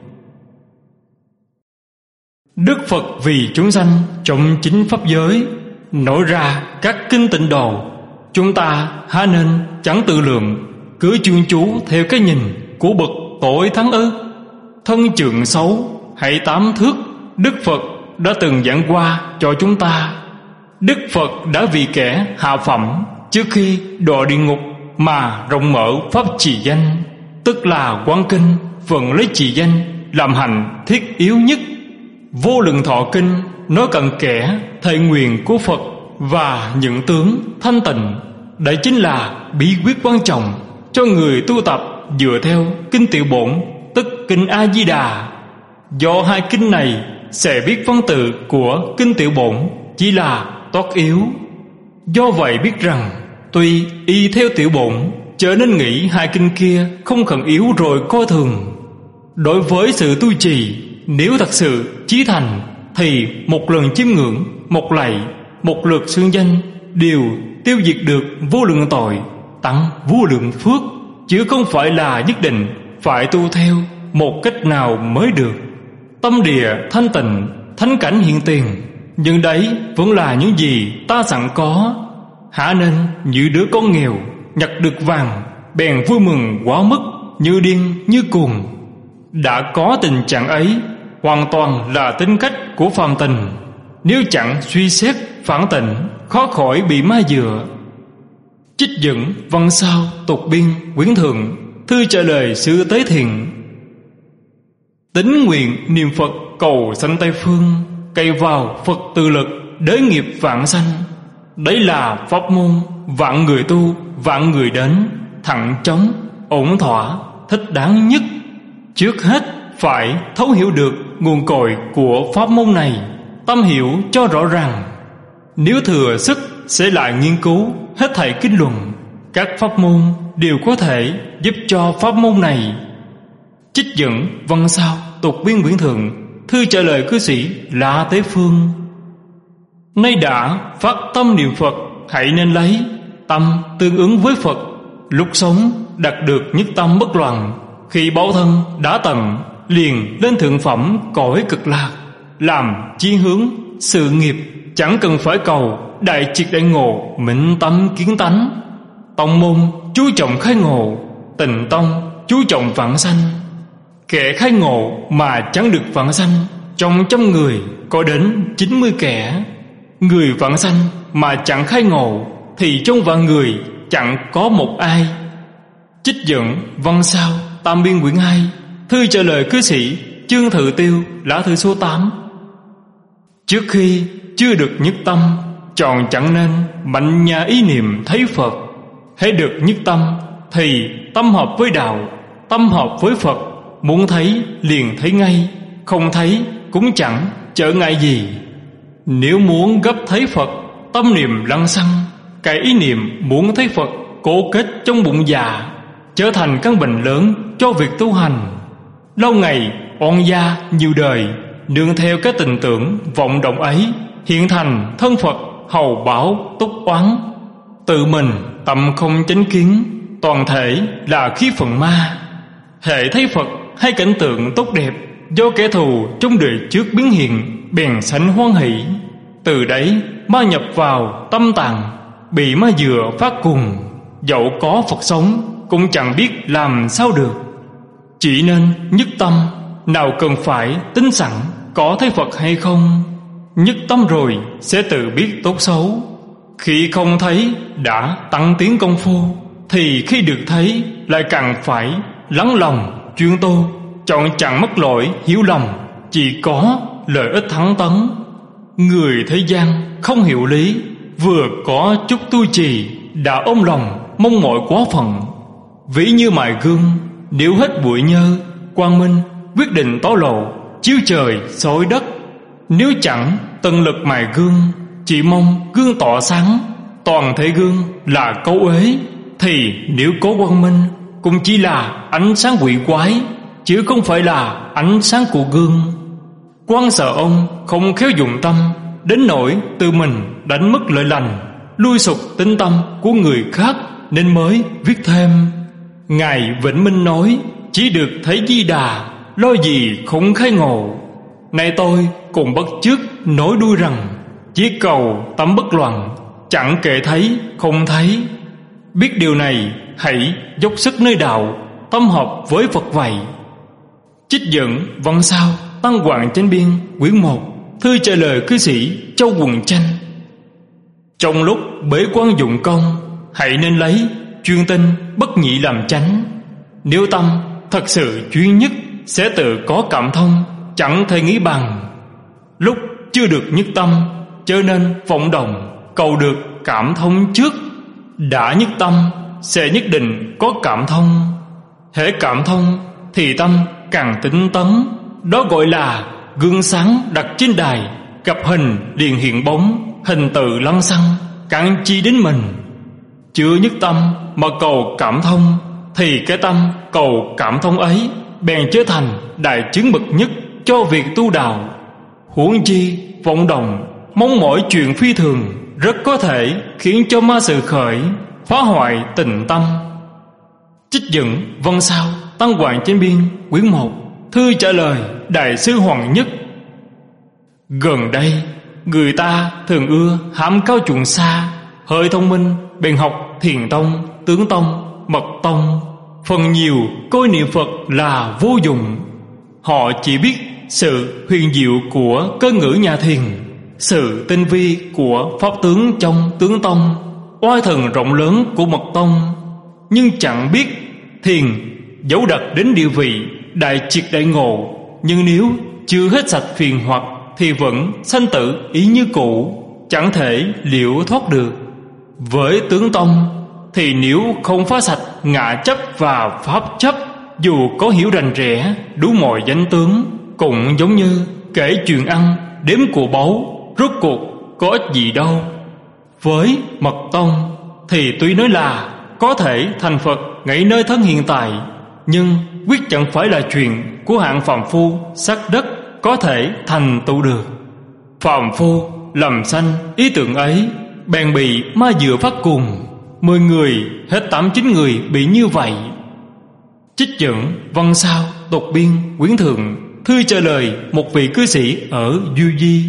Đức Phật vì chúng sanh trong chính pháp giới nổi ra các kinh tịnh độ. Chúng ta há nên chẳng tự lượng, cứ chuyên chú theo cái nhìn của bậc tội thắng ư? Thân trượng xấu hãy 8 thước, Đức Phật đã từng giảng qua cho chúng ta. Đức Phật đã vì kẻ hạ phẩm trước khi đọa địa ngục mà rộng mở pháp trì danh, tức là Quán Kinh vẫn lấy trì danh làm hành thiết yếu nhất. Vô Lượng Thọ Kinh nói cặn kẽ thệ nguyện của Phật và những tướng thanh tịnh. Đây chính là bí quyết quan trọng cho người tu tập dựa theo Kinh Tiểu Bổn, tức Kinh A Di Đà. Do hai kinh này sẽ biết văn tự của Kinh Tiểu Bổn chỉ là toát yếu. Do vậy biết rằng tuy y theo Tiểu Bổn, chớ nên nghĩ hai kinh kia không khẩn yếu rồi coi thường. Đối với sự tu trì, nếu thật sự chí thành thì một lần chiêm ngưỡng, một lạy, một lượt xưng danh đều tiêu diệt được vô lượng tội, tặng vô lượng phước, chứ không phải là nhất định phải tu theo một cách nào mới được. Tâm địa thanh tịnh, thánh cảnh hiện tiền, nhưng đấy vẫn là những gì ta sẵn có. Hả nên như đứa con nghèo nhặt được vàng, bèn vui mừng quá mức, như điên như cuồng. Đã có tình trạng ấy hoàn toàn là tính cách của phàm tình. Nếu chẳng suy xét phản tỉnh, khó khỏi bị ma dựa. Trích dẫn Văn Sao Tục Biên quyển thượng, thư trả lời sư Tế Thiện. Tín nguyện niệm Phật cầu sanh Tây Phương, cày vào Phật tự lực đới nghiệp vạn sanh. Đấy là pháp môn vạn người tu, vạn người đến, thẳng chóng, ổn thỏa, thích đáng nhất. Trước hết phải thấu hiểu được nguồn cội của pháp môn này, tâm hiểu cho rõ ràng. Nếu thừa sức sẽ lại nghiên cứu hết thảy kinh luận. Các pháp môn đều có thể giúp cho pháp môn này. Trích dẫn Văn Sao Tục Biên quyển thượng, thư trả lời cư sĩ Lã Tế Phương. Nay đã phát tâm niệm Phật, hãy nên lấy tâm tương ứng với Phật. Lúc sống đạt được nhất tâm bất loạn, khi báo thân đã tận liền lên thượng phẩm cõi cực lạc, làm chí hướng sự nghiệp, chẳng cần phải cầu đại triệt đại ngộ, minh tâm kiến tánh. Tông môn chú trọng khai ngộ, Tịnh tông chú trọng vãng sanh. Kẻ khai ngộ mà chẳng được vãng sanh, trong 100 người có đến 90 kẻ. Người vãng sanh mà chẳng khai ngộ thì trong vạn người chẳng có một ai. Trích dẫn Văn Sao Tam Biên quyển 2, thư trả lời cư sĩ Chương Thự Tiêu, lá thư số 8. Trước khi chưa được nhất tâm, chọn chẳng nên mạnh nhà ý niệm thấy Phật. Hễ được nhất tâm thì tâm hợp với đạo, tâm hợp với Phật. Muốn thấy liền thấy ngay, không thấy cũng chẳng trở ngại gì. Nếu muốn gấp thấy Phật, tâm niệm lăng xăng, cái ý niệm muốn thấy Phật cố kết trong bụng dạ, trở thành căn bệnh lớn cho việc tu hành. Lâu ngày oan gia nhiều đời, nương theo cái tình tưởng vọng động ấy, hiện thành thân Phật hầu bảo túc oán. Tự mình tâm không chánh kiến, toàn thể là khí phận ma. Hễ thấy Phật hay cảnh tượng tốt đẹp do kẻ thù trong đời trước biến hiện, bèn sanh hoan hỷ. Từ đấy ma nhập vào tâm tạng, bị ma dựa phát cùng. Dẫu có Phật sống cũng chẳng biết làm sao được. Chỉ nên nhất tâm, nào cần phải tính sẵn có thấy Phật hay không. Nhất tâm rồi sẽ tự biết tốt xấu. Khi không thấy đã tăng tiến công phu, thì khi được thấy lại càng phải lắng lòng chuyên tu, chọn chẳng mắc lỗi hiểu lầm, chỉ có lợi ích thắng tấn. Người thế gian không hiểu lý, vừa có chút tu trì đã ôm lòng mong mỏi quá phận. Ví như mài gương, nếu hết bụi nhơ, quang minh quyết định tỏ lộ, chiếu trời soi đất. Nếu chẳng tận lực mài gương, chỉ mong gương tỏ sáng, toàn thể gương là câu uế, thì nếu có quang minh cũng chỉ là ánh sáng quỷ quái, chứ không phải là ánh sáng của gương. Quan sợ ông không khéo dụng tâm, đến nỗi tự mình đánh mất lợi lành, lui sụp tính tâm của người khác, nên mới viết thêm. Ngài Vĩnh Minh nói, chỉ được thấy Di Đà, lo gì không khai ngộ. Nay tôi cùng bắt chước nói đuôi rằng, chỉ cầu tâm bất loạn, chẳng kể thấy không thấy. Biết điều này, hãy dốc sức nơi đạo, tâm hợp với Phật vậy. Trích dẫn văn sao Tăng Hoàng Chánh Biên quyển 1, thư trả lời cư sĩ Châu Quần Chanh. Trong lúc bế quan dụng công, hãy nên lấy chuyên tinh bất nhị làm chánh. Nếu tâm thật sự chuyên nhất, sẽ tự có cảm thông, chẳng thể nghĩ bằng. Lúc chưa được nhất tâm, cho nên vọng động cầu được cảm thông trước. Đã nhất tâm, sẽ nhất định có cảm thông. Hễ cảm thông thì tâm càng tinh tấn. Đó gọi là gương sáng đặt trên đài, gặp hình liền hiện bóng, hình tự lăng xăng, cản chi đến mình. Chưa nhất tâm mà cầu cảm thông, thì cái tâm cầu cảm thông ấy bèn trở thành đại chứng bậc nhất cho việc tu đạo. Huống chi vọng động mong mỏi chuyện phi thường, rất có thể khiến cho ma sự khởi, phá hoại tịnh tâm. Trích dẫn văn sao Tăng Hoàng Chánh Biên quyển 1, thư trả lời Đại sư Hoàng Nhất. Gần đây người ta thường ưa hãm cao chuộng xa, hơi thông minh bèn học thiền tông, tướng tông, mật tông, phần nhiều coi niệm Phật là vô dụng. Họ chỉ biết sự huyền diệu của cơ ngữ nhà thiền, sự tinh vi của pháp tướng trong tướng tông, oai thần rộng lớn của mật tông, nhưng chẳng biết thiền dẫu đạt đến địa vị đại triệt đại ngộ, nhưng nếu chưa hết sạch phiền hoặc thì vẫn sanh tử ý như cũ, chẳng thể liễu thoát được. Với tướng tông thì nếu không phá sạch ngã chấp và pháp chấp, dù có hiểu rành rẽ đủ mọi danh tướng, cũng giống như kể chuyện ăn đếm của báu, rốt cuộc có ích gì đâu. Với mật tông thì tuy nói là có thể thành Phật ngay nơi thân hiện tại, nhưng quyết chẳng phải là chuyện của hạng phàm phu sắc đất có thể thành tựu được. Phàm phu lầm sanh ý tưởng ấy, bèn bị ma dựa phát cùng. 10 người hết 8-9 người bị như vậy. Trích dẫn văn sao Tục Biên quyển thượng, thư trả lời một vị cư sĩ ở Du Di.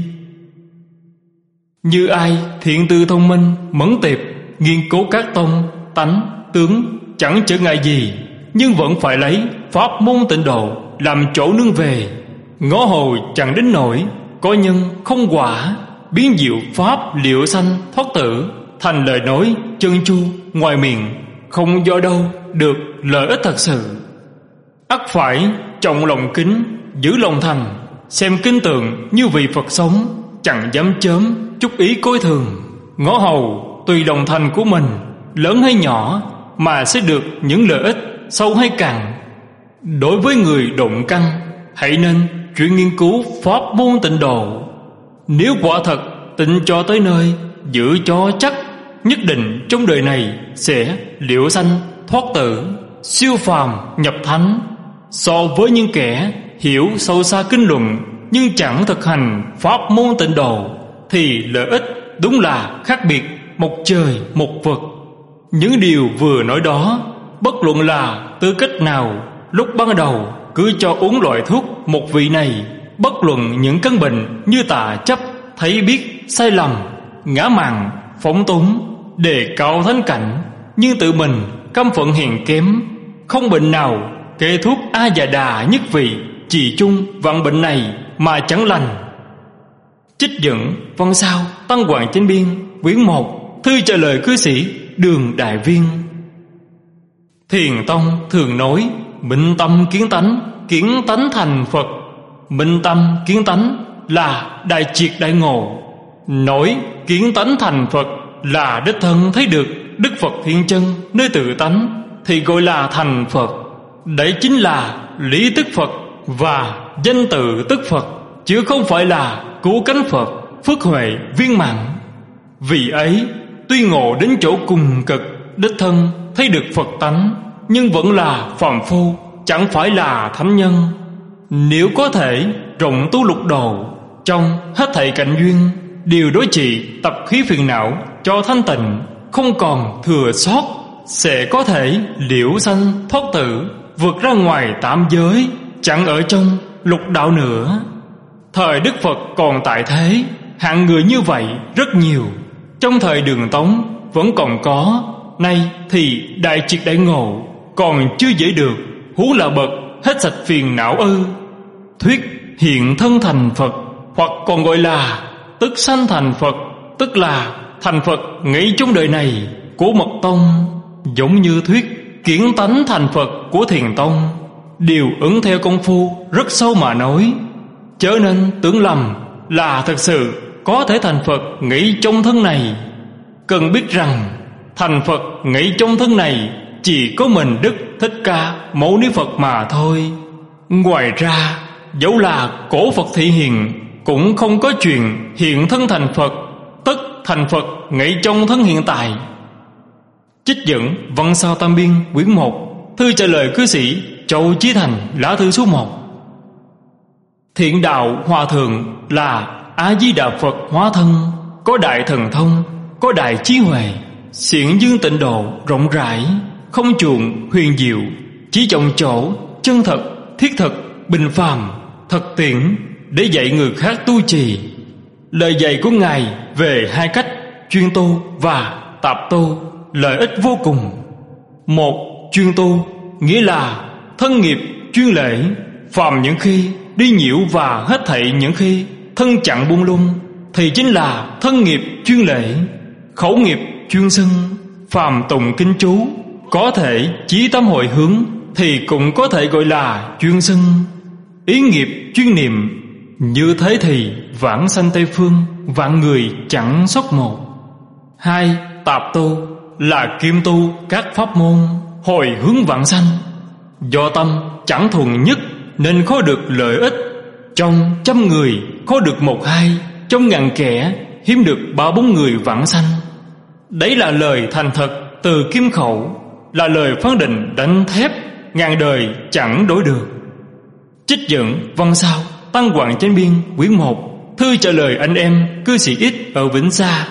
Như ai thiện tư thông minh, mẫn tiệp, nghiên cứu các tông, tánh, tướng, chẳng trở ngại gì, nhưng vẫn phải lấy pháp môn tịnh độ làm chỗ nương về. Ngõ hồi chẳng đến nỗi có nhân không quả, biến diệu pháp liệu sanh thoát tử, thành lời nói chân chu ngoài miệng, không do đâu được lợi ích thật sự. Ắt phải trọng lòng kính, giữ lòng thành, xem kinh tượng như vị Phật sống, chẳng dám chớm chút ý coi thường. Ngõ hầu tùy lòng thành của mình, lớn hay nhỏ, mà sẽ được những lợi ích sâu hay cạn. Đối với người động căn, hãy nên chuyển nghiên cứu pháp môn tịnh độ. Nếu quả thật tịnh cho tới nơi, giữ cho chắc, nhất định trong đời này sẽ liễu sanh thoát tử, siêu phàm nhập thánh. So với những kẻ hiểu sâu xa kinh luận nhưng chẳng thực hành pháp môn tịnh độ, thì lợi ích đúng là khác biệt một trời một vực. Những điều vừa nói đó, bất luận là tư cách nào, lúc ban đầu cứ cho uống loại thuốc một vị này, bất luận những căn bệnh như tà chấp, thấy biết sai lầm, ngã mạn, phóng túng, đề cao thánh cảnh, nhưng tự mình căm phận hèn kém, không bệnh nào kê thuốc A Già Đà nhất vị trị chung vạn bệnh này mà chẳng lành. Trích dẫn văn sao Tăng Hoàng Chánh Biên quyển 1, thư trả lời cư sĩ Đường Đại Viên. Thiền tông thường nói minh tâm kiến tánh thành Phật. Minh tâm kiến tánh là đại triệt đại ngộ. Nói kiến tánh thành Phật là đích thân thấy được Đức Phật hiện chân nơi tự tánh thì gọi là thành Phật. Đấy chính là lý tức Phật và danh tự tức Phật, chứ không phải là cứu cánh Phật, phước huệ viên mãn. Vì ấy tuy ngộ đến chỗ cùng cực, đích thân thấy được Phật tánh, nhưng vẫn là phàm phu, chẳng phải là thánh nhân. Nếu có thể rộng tu lục độ, trong hết thảy cảnh duyên đều đối trị tập khí phiền não cho thanh tịnh, không còn thừa sót, sẽ có thể liễu sanh thoát tử, vượt ra ngoài tám giới, chẳng ở trong lục đạo nữa. Thời Đức Phật còn tại thế, hạng người như vậy rất nhiều. Trong thời Đường Tống vẫn còn có, nay thì đại triệt đại ngộ, còn chưa dễ được, huống là bậc hết sạch phiền não ư. Thuyết hiện thân thành Phật, hoặc còn gọi là tức sanh thành Phật, tức là thành Phật ngay trong đời này của Mật Tông, giống như thuyết kiến tánh thành Phật của Thiền Tông, đều ứng theo công phu rất sâu mà nói. Chớ nên tưởng lầm là thật sự có thể thành Phật ngay trong thân này. Cần biết rằng thành Phật ngay trong thân này chỉ có mình Đức Thích Ca Mâu Ni Phật mà thôi. Ngoài ra, dẫu là cổ Phật thị hiện, cũng không có chuyện hiện thân thành Phật, tức thành Phật ngay trong thân hiện tại. Trích dẫn văn sao Tam Biên quyển 1, thư trả lời cư sĩ Châu Chí Thành lá thư số 1. Thiện đạo hòa thượng là A Di Đà Phật hóa thân, có đại thần thông, có đại trí huệ, xiển dương tịnh độ rộng rãi, không chuộng huyền diệu, chỉ trọng chỗ chân thật, thiết thực, bình phàm, thật tiễn để dạy người khác tu trì. Lời dạy của Ngài về hai cách chuyên tu và tạp tu lợi ích vô cùng. Một, chuyên tu nghĩa là thân nghiệp chuyên lễ, phàm những khi đi nhiễu và hết thảy những khi thân chặn buông lung thì chính là thân nghiệp chuyên lễ. Khẩu nghiệp chuyên xưng, phàm tụng kinh chú, có thể chí tâm hội hướng thì cũng có thể gọi là chuyên xưng. Ý nghiệp chuyên niệm, như thế thì vãng sanh Tây Phương, vạn người chẳng sót một. Hai, tạp tu là kiêm tu các pháp môn, hồi hướng vãng sanh. Do tâm chẳng thuần nhất nên khó được lợi ích. Trong 100 người khó được 1-2, trong ngàn kẻ hiếm được 3-4 người vãng sanh. Đấy là lời thành thật từ kim khẩu, là lời phán định đánh thép, ngàn đời chẳng đổi được. Trích dẫn văn sao Tăng Hoàng Chánh Biên quyển 1, thư trả lời anh em cư sĩ X ở Vĩnh Sa.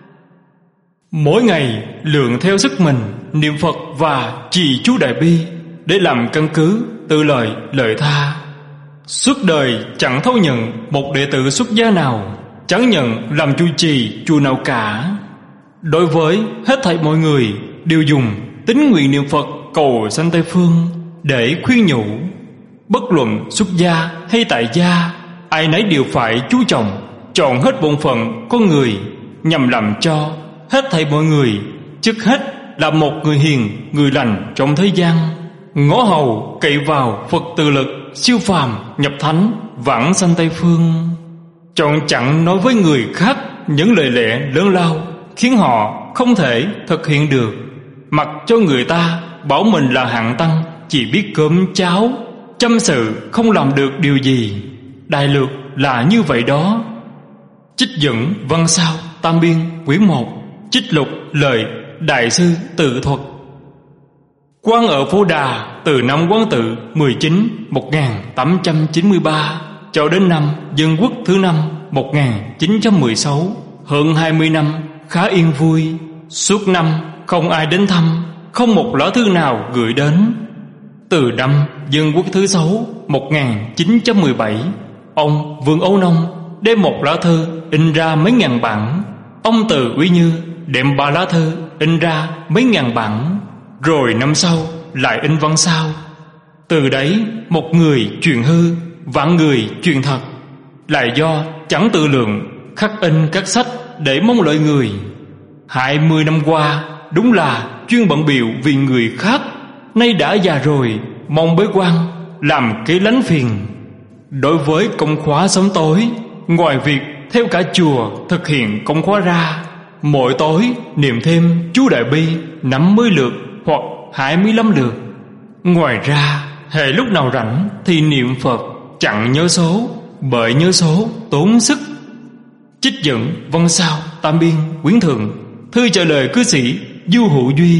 Mỗi ngày lượng theo sức mình niệm Phật và trì chú đại bi để làm căn cứ tự lợi tha. Suốt đời chẳng thâu nhận một đệ tử xuất gia nào, chẳng nhận làm trụ trì chùa nào cả. Đối với hết thảy mọi người đều dùng tín nguyện niệm Phật cầu sanh Tây Phương để khuyên nhủ. Bất luận xuất gia hay tại gia, ai nấy đều phải chú trọng chọn hết bổn phận con người, nhằm làm cho hết thảy mọi người trước hết là một người hiền, người lành trong thế gian, ngõ hầu cậy vào Phật tự lực siêu phàm nhập thánh, vãng sanh Tây Phương. Chọn chẳng nói với người khác những lời lẽ lớn lao khiến họ không thể thực hiện được, mặc cho người ta bảo mình là hạng tăng chỉ biết cơm cháo, chăm sự không làm được điều gì. Đại lược là như vậy đó. Trích dẫn văn sao Tam Biên quyển 1, trích lục lời Đại sư Tự Thuật. Quan ở Phổ Đà từ năm Quán Tự 19 1893 cho đến năm Dân Quốc thứ 5 1916, hơn 20 năm khá yên vui. Suốt năm không ai đến thăm, không một lá thư nào gửi đến. Từ năm Dân Quốc thứ 6 1917, ông Vương Âu Nông đem một lá thư in ra mấy ngàn bản. Ông Từ Úy Như đem 3 lá thư in ra mấy ngàn bản. Rồi năm sau lại in văn sao. Từ đấy một người truyền hư vạn người truyền thật, lại do chẳng tự lượng khắc in các sách để mong lợi người. 20 năm qua đúng là chuyên bận bịu vì người khác, nay đã già rồi mong bế quan làm kế lánh phiền. Đối với công khóa sớm tối, ngoài việc theo cả chùa thực hiện công khóa ra, mỗi tối niệm thêm chú Đại Bi 50 lượt hoặc 25 lượt. Ngoài ra, hễ lúc nào rảnh thì niệm Phật, chẳng nhớ số, bởi nhớ số tốn sức. Trích dẫn văn sao Tam Biên Quyển Thượng, thư trả lời cư sĩ Du Hữu Duy.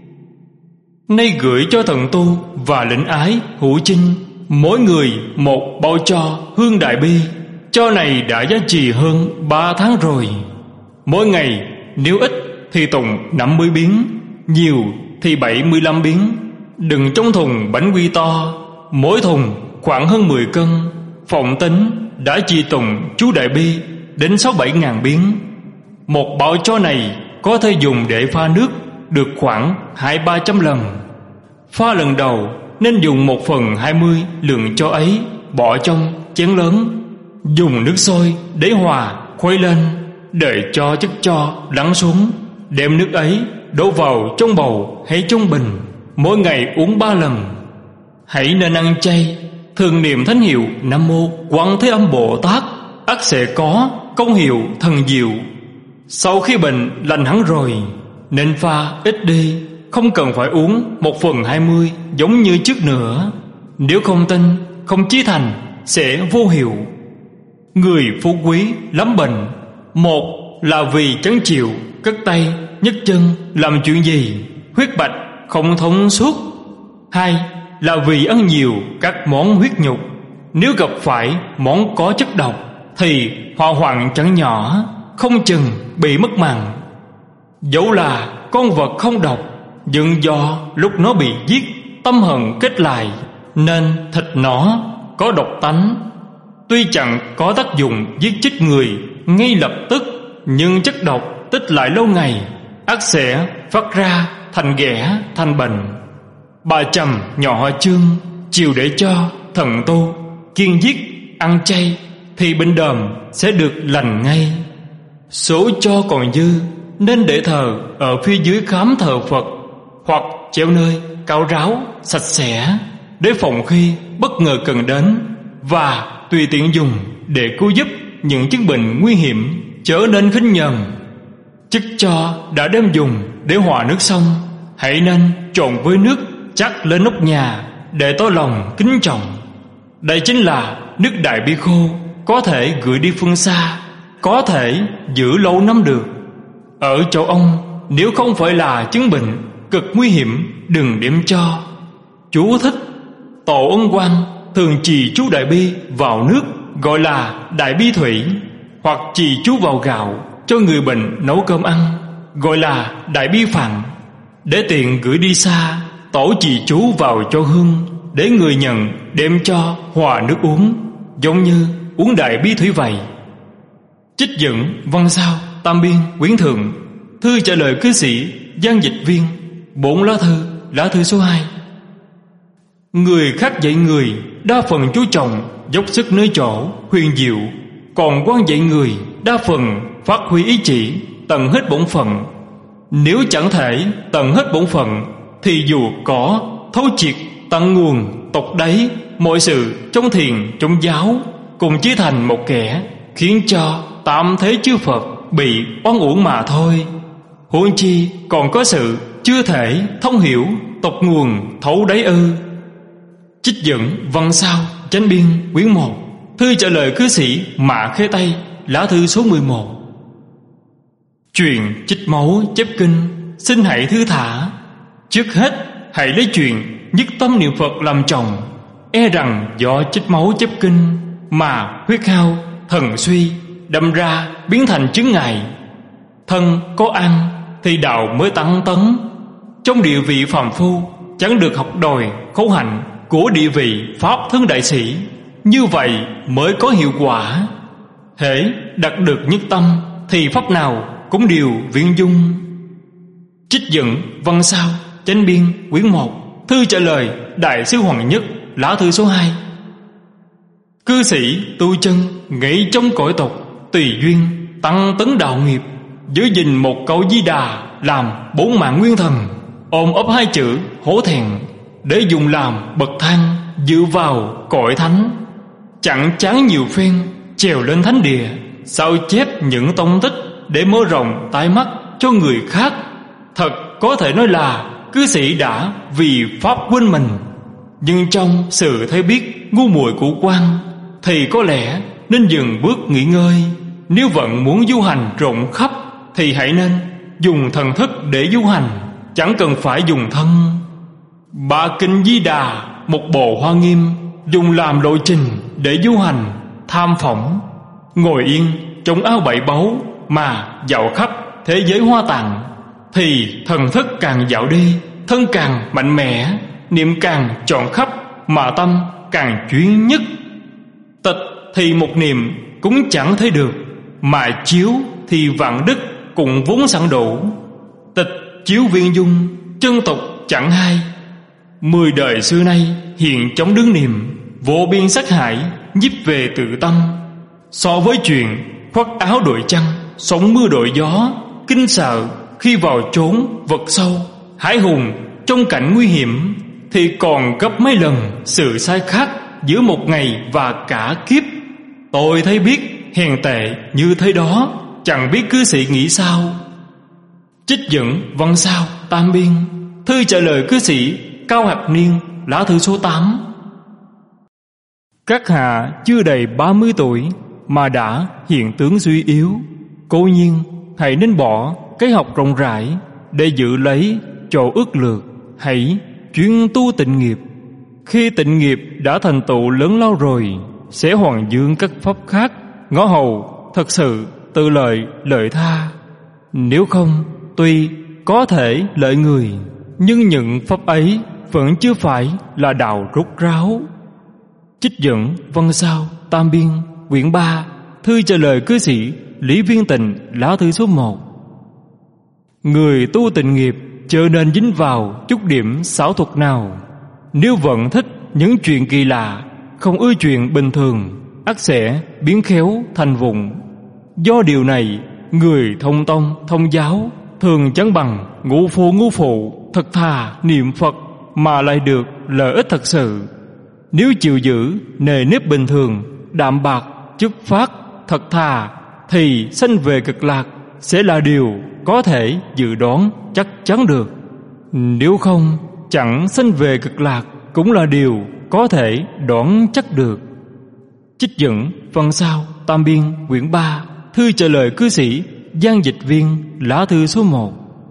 Nay gửi cho thần tu và lĩnh ái hữu chinh, mỗi người một bao cho hương Đại Bi. Cho này đã giá trị hơn 3 tháng rồi. Mỗi ngày nếu ít thì tụng 50 biến, nhiều thì 75 biến. Đừng trong thùng bánh quy to, mỗi thùng khoảng hơn 10 cân. Phòng tính đã chi tụng chú Đại Bi đến 6-7 ngàn biến. Một bao cho này có thể dùng để pha nước được khoảng 200-300 lần. Pha lần đầu nên dùng 1/20 lượng cho ấy bỏ trong chén lớn. Dùng nước sôi để hòa khuấy lên, đợi cho chất cho lắng xuống. Đem nước ấy đổ vào trong bầu hay trong bình, mỗi ngày uống 3 lần. Hãy nên ăn chay, thường niệm thánh hiệu Nam Mô Quan Thế Âm Bồ Tát, ắt sẽ có công hiệu thần diệu. Sau khi bệnh lành hẳn rồi, nên pha ít đi, không cần phải uống 1/20 giống như trước nữa. Nếu không tin, không chí thành, sẽ vô hiệu. Người phú quý lắm bệnh, một là vì chẳng chịu cất tay nhấc chân làm chuyện gì, huyết bạch không thông suốt. Hai là vì ăn nhiều các món huyết nhục. Nếu gặp phải món có chất độc thì họa hoạn chẳng nhỏ, không chừng bị mất mạng. Dẫu là con vật không độc, nhưng do lúc nó bị giết, tâm hận kết lại, nên thịt nó có độc tánh. Tuy chẳng có tác dụng giết chết người ngay lập tức, nhưng chất độc tích lại lâu ngày, ắt sẽ phát ra thành ghẻ thành bệnh. Bà Trầm nhỏ họ Chương chiều để cho thần tu kiêng giết ăn chay thì bệnh đờm sẽ được lành ngay. Số cho còn dư nên để thờ ở phía dưới khám thờ Phật, hoặc treo nơi cao ráo sạch sẽ, để phòng khi bất ngờ cần đến, và tùy tiện dùng để cứu giúp những chứng bệnh nguy hiểm, trở nên khinh nhờn. Chức cho đã đem dùng để hòa nước xong, hãy nên trộn với nước chắc lên nóc nhà để tỏ lòng kính trọng. Đây chính là nước Đại Bi khô, có thể gửi đi phương xa, có thể giữ lâu năm được. Ở chỗ ông, nếu không phải là chứng bệnh cực nguy hiểm, đừng đem cho. Chú thích: Tổ Ân Quang thường trì chú Đại Bi vào nước gọi là Đại Bi thủy, hoặc trì chú vào gạo cho người bệnh nấu cơm ăn gọi là Đại Bi phạn. Để tiện gửi đi xa, tổ trì chú vào cho hương, để người nhận đem cho hòa nước uống, giống như uống Đại Bi thủy vậy. Trích dẫn văn sao Tam Biên Quyển Thượng, thư trả lời cư sĩ Giang Dịch Viên, 4 lá thư số 2. Người khác dạy người đa phần chú trọng dốc sức nơi chỗ huyền diệu, còn quan dạy người đa phần phát huy ý chỉ tận hết bổn phận. Nếu chẳng thể tận hết bổn phận thì dù có thấu triệt tận nguồn tột đáy mọi sự trong thiền trong giáo, cùng chí thành một kẻ, khiến cho tạm thế chư Phật bị oan uổng mà thôi. Huống chi còn có sự chưa thể thông hiểu tột nguồn thấu đáy ư. Trích dẫn văn sao Chánh Biên Quyển 1, thư trả lời cư sĩ Mạ Khê Tây, lá thư số 11. Chuyện trích máu chép kinh, xin hãy thư thả. Trước hết hãy lấy chuyện nhất tâm niệm Phật làm trọng. E rằng do trích máu chép kinh mà huyết hao thần suy, đâm ra biến thành chứng ngại. Thân có ăn thì đạo mới tăng tấn. Trong địa vị phàm phu chẳng được học đòi khẩu hạnh của địa vị pháp thân đại sĩ, như vậy mới có hiệu quả. Hễ đạt được nhất tâm thì pháp nào cũng đều viên dung. Trích dẫn văn sao Chánh Biên Quyển 1, thư trả lời Đại sư Hoàng Nhất, lá thư số 2. Cư sĩ tu chân nghĩ trong cõi tộc, tùy duyên tăng tấn đạo nghiệp, giữ gìn một câu Di Đà làm 4 mạng nguyên thần, ôm ấp 2 chữ hổ thẹn để dùng làm bậc thang dự vào cõi thánh. Chẳng chán nhiều phen trèo lên thánh địa, sao chép những tông tích để mở rộng tai mắt cho người khác. Thật có thể nói là cư sĩ đã vì pháp quên mình. Nhưng trong sự thấy biết ngu muội của quan thì có lẽ nên dừng bước nghỉ ngơi. Nếu vẫn muốn du hành rộng khắp thì hãy nên dùng thần thức để du hành, chẳng cần phải dùng thân. Ba kinh Di Đà, một bộ Hoa Nghiêm, dùng làm lộ trình để du hành, tham phỏng. Ngồi yên trong áo bảy báu mà dạo khắp thế giới Hoa Tạng thì thần thức càng dạo đi, thân càng mạnh mẽ, niệm càng trọn khắp, mà tâm càng chuyên nhất. Tịch thì một niệm cũng chẳng thấy được, mà chiếu thì vạn đức cũng vốn sẵn đủ. Tịch chiếu viên dung, chân tục chẳng hay. 10 đời xưa nay hiện chống đứng niệm, vô biên sát hại nhiếp về tự tâm. So với chuyện khoác áo đội chăn, sống mưa đội gió, kinh sợ khi vào chốn vực sâu, hãi hùng trong cảnh nguy hiểm, thì còn gấp mấy lần sự sai khác giữa một ngày và cả kiếp. Tôi thấy biết hèn tệ như thế đó, chẳng biết cư sĩ nghĩ sao. Trích dẫn văn sao Tam Biên, thư trả lời cư sĩ Cao Hạc Niên, lá thư số 8. Các hạ chưa đầy 30 tuổi mà đã hiện tướng suy yếu, cố nhiên hãy nên bỏ cái học rộng rãi để giữ lấy chỗ ước lược. Hãy chuyên tu tịnh nghiệp. Khi tịnh nghiệp đã thành tựu lớn lao rồi, sẽ hoàn dương các pháp khác, ngõ hầu thật sự tự lợi tha. Nếu không, tuy có thể lợi người, nhưng những pháp ấy vẫn chưa phải là đạo rốt ráo. Trích dẫn văn sao Tam Biên, quyển 3, thư trả lời cư sĩ Lý Viên Tịnh, lá thư số 1. Người tu tịnh nghiệp chớ nên dính vào chút điểm xảo thuật nào. Nếu vẫn thích những chuyện kỳ lạ, không ưa chuyện bình thường, ắt sẽ biến khéo thành vụng. Do điều này, người thông tông thông giáo thường chẳng bằng ngũ phụ thật thà niệm Phật mà lại được lợi ích thật sự. Nếu chịu giữ nề nếp bình thường, đạm bạc, chất phát, thật thà, thì sanh về cực lạc sẽ là điều có thể dự đoán chắc chắn được. Nếu không, chẳng sanh về cực lạc cũng là điều có thể đoán chắc được. Trích dẫn văn sao Tam Biên, quyển 3, thư trả lời cư sĩ Giang Dịch Viên, lá thư số 1.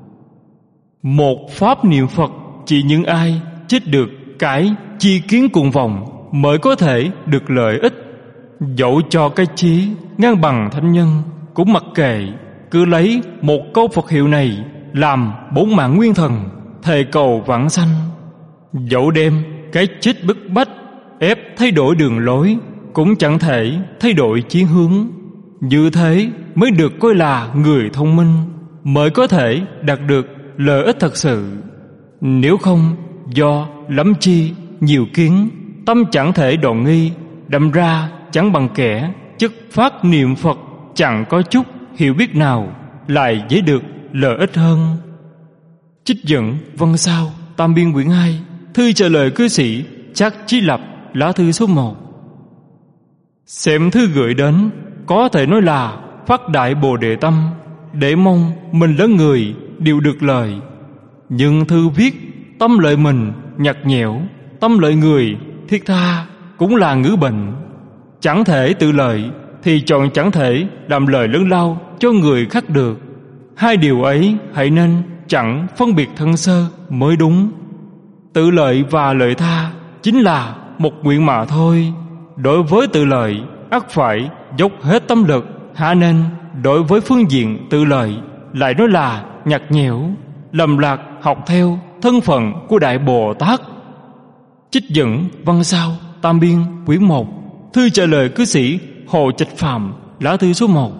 Một pháp niệm Phật chỉ những ai chết được cái chi kiến cuồng vọng mới có thể được lợi ích. Dẫu cho cái chí ngang bằng thánh nhân cũng mặc kệ, cứ lấy một câu Phật hiệu này làm 4 mạng nguyên thần, thề cầu vãng sanh. Dẫu đem cái chết bức bách ép thay đổi đường lối, cũng chẳng thể thay đổi chí hướng. Như thế mới được coi là người thông minh, mới có thể đạt được lợi ích thật sự. Nếu không, do lắm chi nhiều kiến, tâm chẳng thể đoạn nghi, đâm ra chẳng bằng kẻ chất phát niệm Phật, chẳng có chút hiểu biết nào, lại dễ được lợi ích hơn. Trích dẫn văn sao Tam Biên, quyển 2, thư trả lời cư sĩ Trác Chí Lập, lá thư số 1. Xem thư gửi đến có thể nói là phát đại bồ đề tâm, để mong mình lẫn người đều được lợi. Nhưng thư viết tâm lợi mình nhạt nhẽo, tâm lợi người thiết tha cũng là ngữ bệnh. Chẳng thể tự lợi thì chọn chẳng thể làm lời lớn lao cho người khác được. Hai điều ấy hãy nên chẳng phân biệt thân sơ mới đúng. Tự lợi và lợi tha chính là một nguyện mà thôi. Đối với tự lợi ắt phải dốc hết tâm lực, hả nên đối với phương diện tự lợi lại nói là nhạt nhẽo, lầm lạc học theo thân phận của Đại Bồ Tát. Trích dẫn văn sao Tam Biên, quyển 1, thư trả lời cư sĩ Hồ Trạch Phạm, lá thư số 1.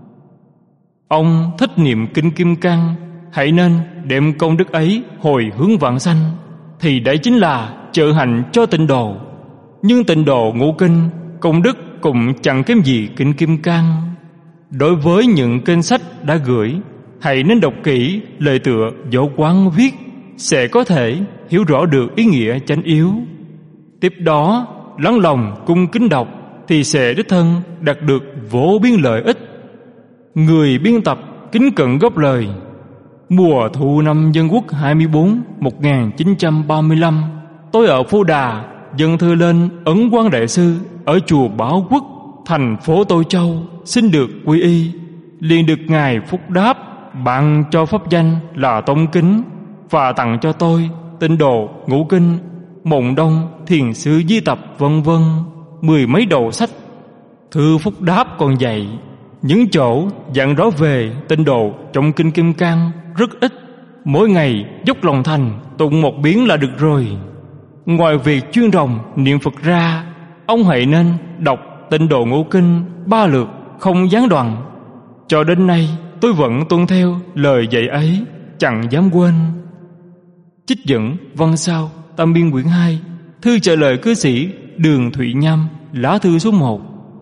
Ông thích niệm kinh Kim Cang, hãy nên đem công đức ấy hồi hướng vãng sanh, thì đấy chính là trợ hạnh cho tịnh độ. Nhưng tịnh độ ngũ kinh công đức cũng chẳng kém gì Kinh Kim Cang. Đối với những kênh sách đã gửi, hãy nên đọc kỹ lời tựa Võ Quán viết, sẽ có thể hiểu rõ được ý nghĩa chánh yếu. Tiếp đó, lắng lòng cung kính đọc thì sẽ đích thân đạt được vô biên lợi ích. Người biên tập kính cẩn góp lời. Mùa thu năm Dân Quốc 24 1935, tôi ở Phú Đà dâng thư lên Ấn Quang Đại Sư ở chùa Bảo Quốc, thành phố Tô Châu, xin được quy y. Liền được ngài phúc đáp bạn cho pháp danh là Tôn Kính và tặng cho tôi Tịnh Độ, Ngũ Kinh, Mộng Đông, Thiền Sư Di Tập vân vân, 10 mấy đầu sách. Thư phúc đáp còn dạy những chỗ dặn rõ về Tịnh Độ trong Kinh Kim Cang rất ít, mỗi ngày dốc lòng thành tụng một biến là được rồi. Ngoài việc chuyên ròng niệm Phật ra, ông hãy nên đọc Tịnh Độ Ngũ Kinh 3 lượt không gián đoạn. Cho đến nay tôi vẫn tuân theo lời dạy ấy, chẳng dám quên. Trích dẫn văn sao Tam Biên quyển 2, thư trả lời cư sĩ Đường Thụy Nham, lá thư số 1.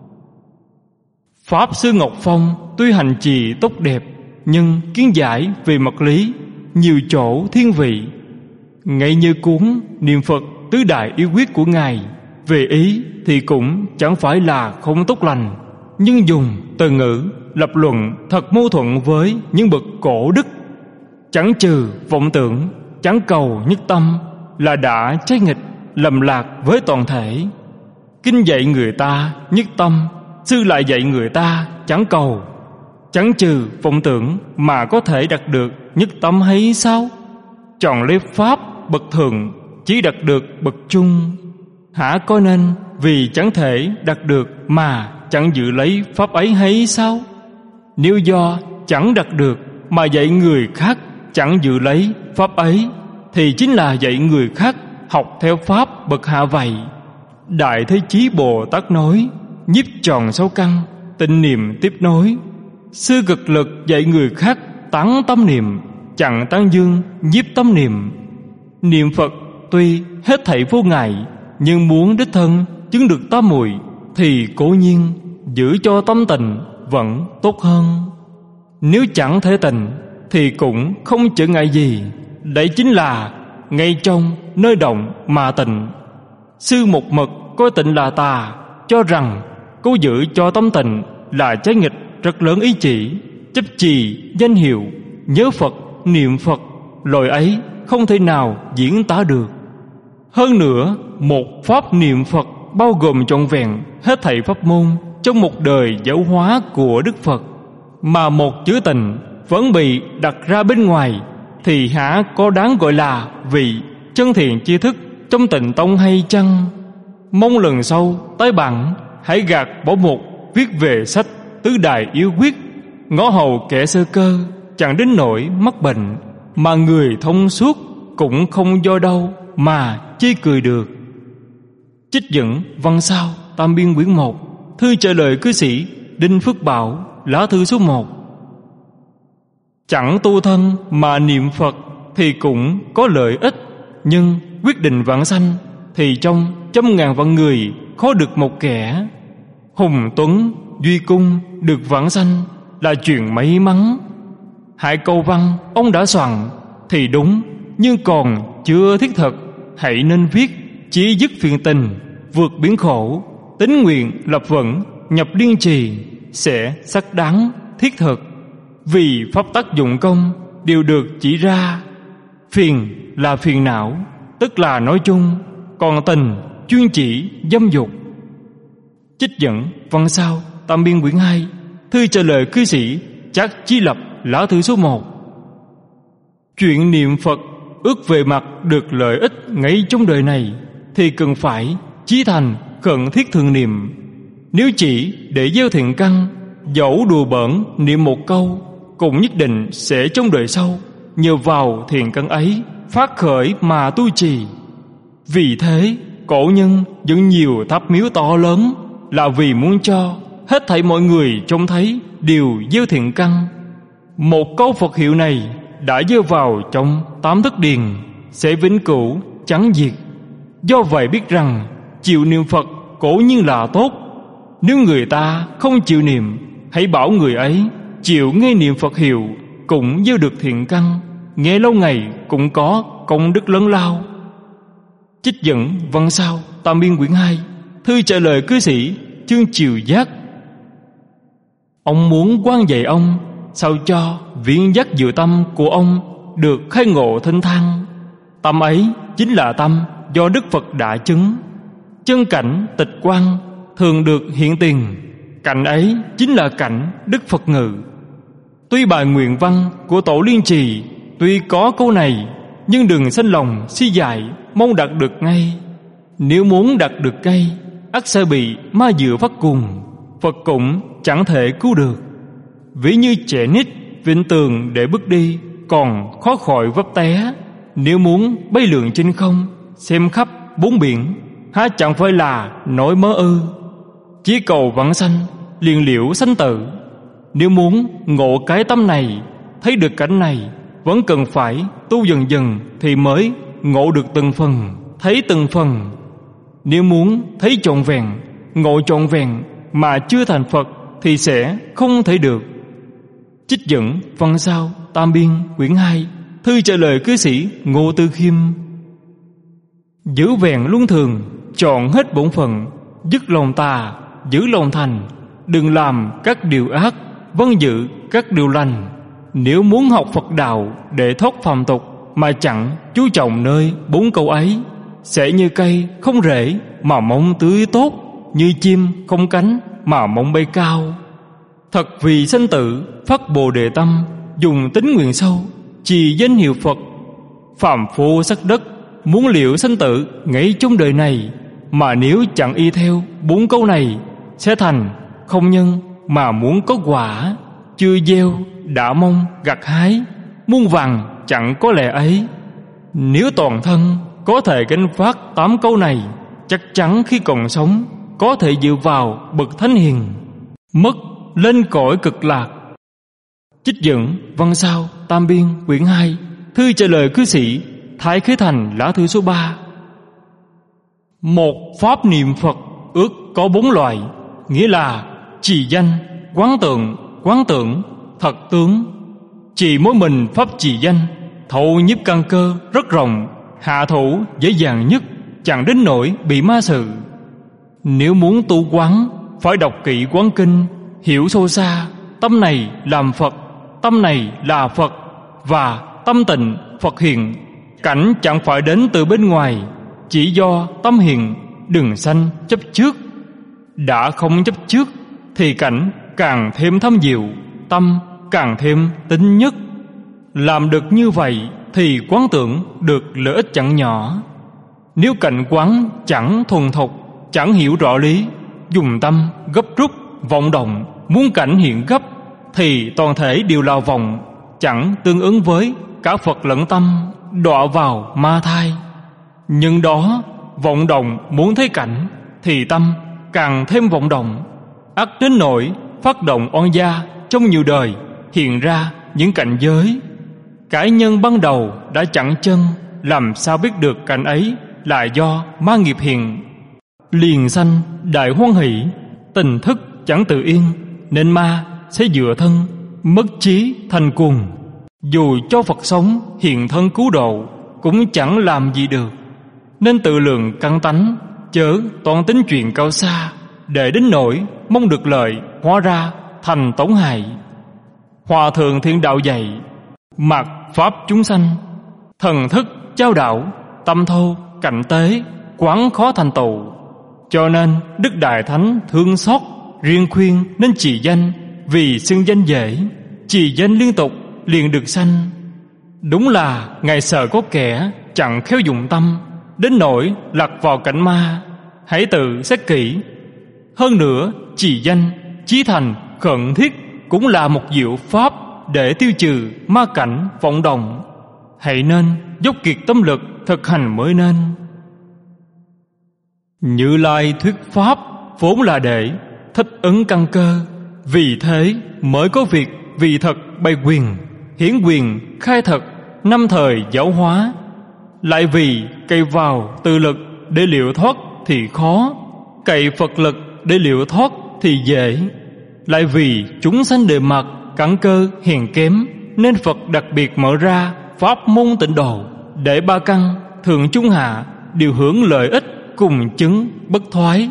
Pháp Sư Ngọc Phong tuy hành trì tốt đẹp, nhưng kiến giải về mặt lý nhiều chỗ thiên vị. Ngay như cuốn Niệm Phật Tứ Đại Yêu Quyết của ngài, về ý thì cũng chẳng phải là không tốt lành, nhưng dùng từ ngữ lập luận thật mâu thuẫn với những bậc cổ đức. Chẳng trừ vọng tưởng, chẳng cầu nhất tâm là đã trái nghịch lầm lạc với toàn thể. Kinh dạy người ta nhất tâm, sư lại dạy người ta chẳng cầu. Chẳng trừ vọng tưởng mà có thể đạt được nhất tâm hay sao? Chọn lấy pháp bậc thượng, chỉ đạt được bậc trung. Hả có nên vì chẳng thể đạt được mà chẳng giữ lấy pháp ấy hay sao? Nếu do chẳng đạt được mà dạy người khác chẳng giữ lấy pháp ấy, thì chính là dạy người khác học theo pháp bậc hạ vậy. Đại Thế Chí Bồ Tát nói: nhiếp tròn 6 căn, tịnh niệm tiếp nối. Sư cực lực dạy người khác tán tâm niệm, chẳng tán dương nhiếp tâm niệm. Niệm Phật tuy hết thảy vô ngại, nhưng muốn đích thân chứng được tám muội thì cố nhiên giữ cho tâm tịnh vẫn tốt hơn. Nếu chẳng thể tịnh thì cũng không trở ngại gì. Đấy chính là ngay trong nơi động mà tịnh. Sư một mực coi tịnh là tà, cho rằng cố giữ cho tâm tịnh là trái nghịch rất lớn ý chỉ. Chấp trì danh hiệu, nhớ Phật, niệm Phật, lời ấy không thể nào diễn tả được. Hơn nữa, một pháp niệm Phật bao gồm trọn vẹn hết thảy pháp môn trong một đời giáo hóa của Đức Phật, mà một chữ tịnh vẫn bị đặt ra bên ngoài, thì hả có đáng gọi là vị chân thiện tri thức trong Tịnh Tông hay chăng? Mong lần sau tái bản hãy gạt bỏ một viết về sách Tứ Đại Yêu Quyết, ngõ hầu kẻ sơ cơ chẳng đến nỗi mắc bệnh, mà người thông suốt cũng không do đâu mà chê cười được. Trích dẫn văn sao Tam Biên quyển 1, thư trả lời cư sĩ Đinh Phước Bảo, lá thư số 1. Chẳng tu thân mà niệm Phật thì cũng có lợi ích, nhưng quyết định vãng sanh thì trong 100.000 vạn người khó được một kẻ. Hùng Tuấn Duy Cung được vãng sanh là chuyện may mắn. Hai câu văn ông đã soạn thì đúng, nhưng còn chưa thiết thực. Hãy nên viết chí dứt phiền tình, vượt biển khổ, tín nguyện lập vững, nhập liên trì, sẽ xác đáng thiết thực. Vì pháp tác dụng công đều được chỉ ra. Phiền là phiền não, tức là nói chung, còn tình chuyên chỉ dâm dục. Trích dẫn văn sao Tam Biên quyển 2, thư trả lời cư sĩ Trác Chí Lập, lá thư số 1. Chuyện niệm Phật ước về mặt được lợi ích ngay trong đời này thì cần phải chí thành khẩn thiết thường niệm. Nếu chỉ để gieo thiện căn, dẫu đùa bỡn niệm một câu cũng nhất định sẽ trong đời sau nhờ vào thiện căn ấy phát khởi mà tu trì. Vì thế cổ nhân dựng nhiều tháp miếu to lớn là vì muốn cho hết thảy mọi người trông thấy đều gieo thiện căn. Một câu Phật hiệu này đã gieo vào trong 8 thức điền sẽ vĩnh cửu chẳng diệt. Do vậy biết rằng chịu niệm Phật cổ nhiên là tốt, Nếu người ta không chịu niệm, hãy bảo người ấy chịu nghe niệm Phật hiệu, cũng gieo được thiện căn, nghe lâu ngày cũng có công đức lớn lao. Trích dẫn văn sao Tam Biên quyển 2, thư trả lời cư sĩ, chương Chiều Giác. Ông muốn quan dạy ông sao cho viên giác diệu tâm của ông được khai ngộ thênh thang. Tâm ấy chính là tâm do Đức Phật đã chứng. Chân cảnh tịch quang thường được hiện tiền, cảnh ấy chính là cảnh Đức Phật ngự. Tuy bài nguyện văn của Tổ Liên Trì tuy có câu này, nhưng đừng sanh lòng si dại mong đạt được ngay. Nếu muốn đạt được ngay, ắt sẽ bị ma dựa phát cùng, Phật cũng chẳng thể cứu được. Ví như trẻ nít vịn tường để bước đi, còn khó khỏi vấp té. Nếu muốn bay lượn trên không, xem khắp bốn biển, há chẳng phải là nỗi mơ ư? Chỉ cầu vãng sanh, liền liễu sanh tử. Nếu muốn ngộ cái tâm này, thấy được cảnh này, vẫn cần phải tu dần dần thì mới ngộ được từng phần, thấy từng phần. Nếu muốn thấy trọn vẹn, ngộ trọn vẹn mà chưa thành Phật thì sẽ không thể được. Trích dẫn văn sao Tam Biên quyển 2, thư trả lời cư sĩ Ngô Tư Khiêm. Giữ vẹn luân thường, chọn hết bổn phận, dứt lòng tà, giữ lòng thành, đừng làm các điều ác, vâng giữ các điều lành. Nếu muốn học Phật đạo để thoát phàm tục mà chẳng chú trọng nơi 4 câu ấy, sẽ như cây không rễ mà mong tưới tốt, như chim không cánh mà mong bay cao. Thật vì sanh tử phát Bồ Đề tâm, dùng tính nguyện sâu, trì danh hiệu Phật. Phàm phu sắc đất, muốn liệu sanh tử ngay trong đời này, mà nếu chẳng y theo 4 câu này, sẽ thành không nhân mà muốn có quả. Chưa gieo đã mong gặt hái, muôn vàng chẳng có lẽ ấy. Nếu toàn thân có thể gánh phát 8 câu này, chắc chắn khi còn sống có thể dựa vào bậc thánh hiền, mất lên cõi cực lạc. Trích dẫn văn sao Tam Biên quyển 2, thư trả lời cư sĩ Thái Khế Thành lá thư số 3. Một pháp niệm Phật ước có 4 loại, nghĩa là trì danh, quán tưởng, thật tướng. Trì mỗi mình pháp trì danh, thụ nhiếp căn cơ rất rộng, hạ thủ dễ dàng nhất, chẳng đến nỗi bị ma sự. Nếu muốn tu quán, phải đọc kỹ quán kinh, hiểu sâu xa tâm này làm Phật, tâm này là Phật, và tâm tịnh Phật hiện. Cảnh chẳng phải đến từ bên ngoài, chỉ do tâm hiện. Đừng sanh chấp trước. Đã không chấp trước thì cảnh càng thêm thâm diệu, tâm càng thêm tinh nhất. Làm được như vậy thì quán tưởng được lợi ích chẳng nhỏ. Nếu cảnh quán chẳng thuần thục, chẳng hiểu rõ lý, dùng tâm gấp rút, vọng động, muốn cảnh hiện gấp, thì toàn thể đều là vọng, chẳng tương ứng với cả Phật lẫn tâm, đọa vào ma thai. Nhưng đó vọng động muốn thấy cảnh, thì tâm càng thêm vọng động, ắt đến nỗi phát động oan gia trong nhiều đời, hiện ra những cảnh giới. Cái nhân ban đầu đã chặn chân, làm sao biết được cảnh ấy là do ma nghiệp hiện. Liền sanh đại hoan hỷ, tình thức chẳng tự yên, nên ma sẽ dựa thân, mất trí thành cuồng. Dù cho Phật sống hiện thân cứu độ, cũng chẳng làm gì được. Nên tự lượng căn tánh, chớ toàn tính chuyện cao xa, để đến nỗi mong được lợi, hóa ra thành tổn hại. Hòa thượng Thiên Đạo dạy: mặc pháp chúng sanh, thần thức trao đảo, tâm thô cảnh tế, quán khó thành tựu. Cho nên Đức Đại Thánh thương xót, riêng khuyên nên trì danh, vì xưng danh dễ, trì danh liên tục liền được sanh. Đúng là Ngài sợ có kẻ chẳng khéo dụng tâm, đến nỗi lạc vào cảnh ma. Hãy tự xét kỹ. Hơn nữa, trì danh chí thành khẩn thiết cũng là một diệu pháp để tiêu trừ ma cảnh vọng động. Hãy nên dốc kiệt tâm lực thực hành mới nên. Như Lai thuyết pháp vốn là để thích ứng căn cơ, vì thế mới có việc vì thật bày quyền, hiển quyền khai thật, 5 thời giáo hóa. Lại vì cậy vào tự lực để liệu thoát thì khó, cậy Phật lực để liệu thoát thì dễ. Lại vì chúng sanh bề mặt cẳng cơ hèn kém, nên Phật đặc biệt mở ra pháp môn tịnh độ, để ba căn thượng trung hạ đều hưởng lợi ích cùng chứng bất thoái.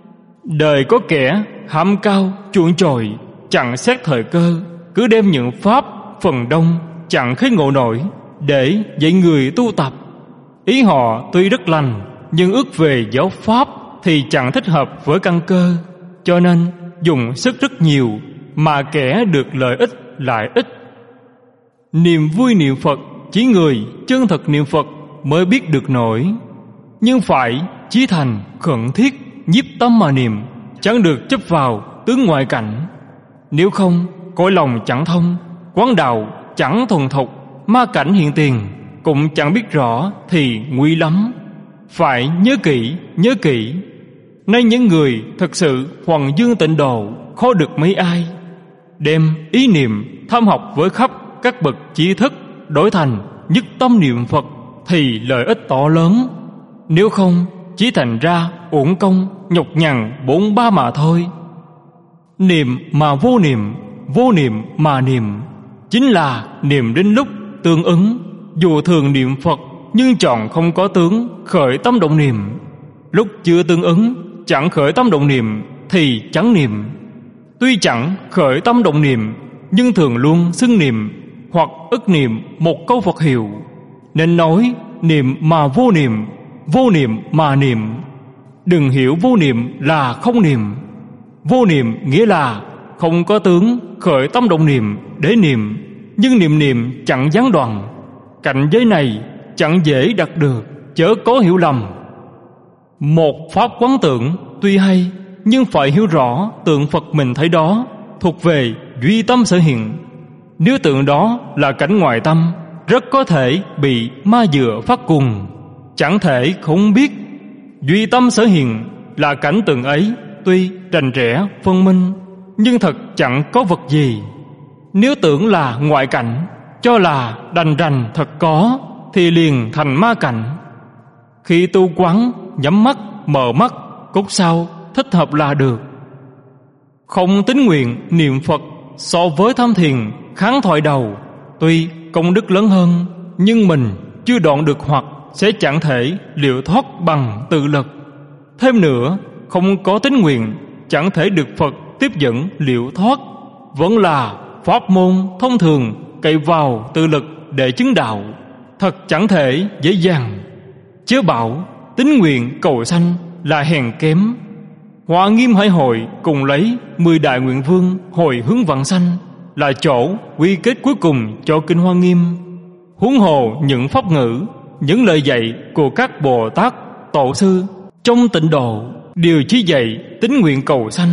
Đời có kẻ hãm cao chuộng chồi, chẳng xét thời cơ, cứ đem những pháp phần đông chẳng khế ngộ nổi để dạy người tu tập. Ý họ tuy rất lành, nhưng ước về giáo pháp thì chẳng thích hợp với căn cơ, cho nên dùng sức rất nhiều mà kẻ được lợi ích lại ít. Niềm vui niệm Phật chỉ người chân thật niệm Phật mới biết được nổi, nhưng phải chí thành khẩn thiết nhiếp tâm mà niệm, chẳng được chấp vào tướng ngoại cảnh. Nếu không, cõi lòng chẳng thông, quán đạo chẳng thuần thục, ma cảnh hiện tiền cũng chẳng biết rõ thì nguy lắm. Phải nhớ kỹ. Nay những người thật sự hoàng dương tịnh độ khó được mấy ai. Đem ý niệm tham học với khắp các bậc trí thức đổi thành nhất tâm niệm Phật thì lợi ích to lớn. Nếu không, chỉ thành ra uổng công nhọc nhằn bổn ba mà thôi. Niệm mà vô niệm mà niệm, chính là niệm đến lúc tương ứng. Dù thường niệm Phật nhưng chọn không có tướng khởi tâm động niệm. Lúc chưa tương ứng chẳng khởi tâm động niệm thì chẳng niệm. Tuy chẳng khởi tâm động niệm nhưng thường luôn xưng niệm hoặc ức niệm một câu Phật hiệu, nên nói niệm mà vô niệm mà niệm. Đừng hiểu vô niệm là không niệm. Vô niệm nghĩa là không có tướng khởi tâm động niệm để niệm, nhưng niệm chẳng gián đoạn. Cảnh giới này chẳng dễ đạt được, chớ có hiểu lầm. Một pháp quán tưởng tuy hay, nhưng phải hiểu rõ tượng Phật mình thấy đó thuộc về duy tâm sở hiện. Nếu tượng đó là cảnh ngoại tâm, rất có thể bị ma dựa phát cùng, chẳng thể không biết. Duy tâm sở hiện là cảnh tượng ấy tuy rành rẽ phân minh, nhưng thật chẳng có vật gì. Nếu tưởng là ngoại cảnh, cho là đành rành thật có, thì liền thành ma cảnh. Khi tu quán, nhắm mắt, mở mắt, cốt sao thích hợp là được. Không tín nguyện niệm Phật so với tham thiền kháng thoại đầu, tuy công đức lớn hơn, nhưng mình chưa đoạn được hoặc sẽ chẳng thể liệu thoát bằng tự lực. Thêm nữa, không có tín nguyện chẳng thể được Phật tiếp dẫn liệu thoát, vẫn là pháp môn thông thường cậy vào tự lực để chứng đạo, thật chẳng thể dễ dàng. Chớ bảo tín nguyện cầu sanh là hèn kém. Hoa Nghiêm Hải Hội cùng lấy 10 đại nguyện vương hồi hướng vãng sanh là chỗ quy kết cuối cùng cho kinh Hoa Nghiêm. Huống hồ những pháp ngữ, những lời dạy của các Bồ Tát, Tổ sư trong tịnh độ đều chỉ dạy tín nguyện cầu sanh.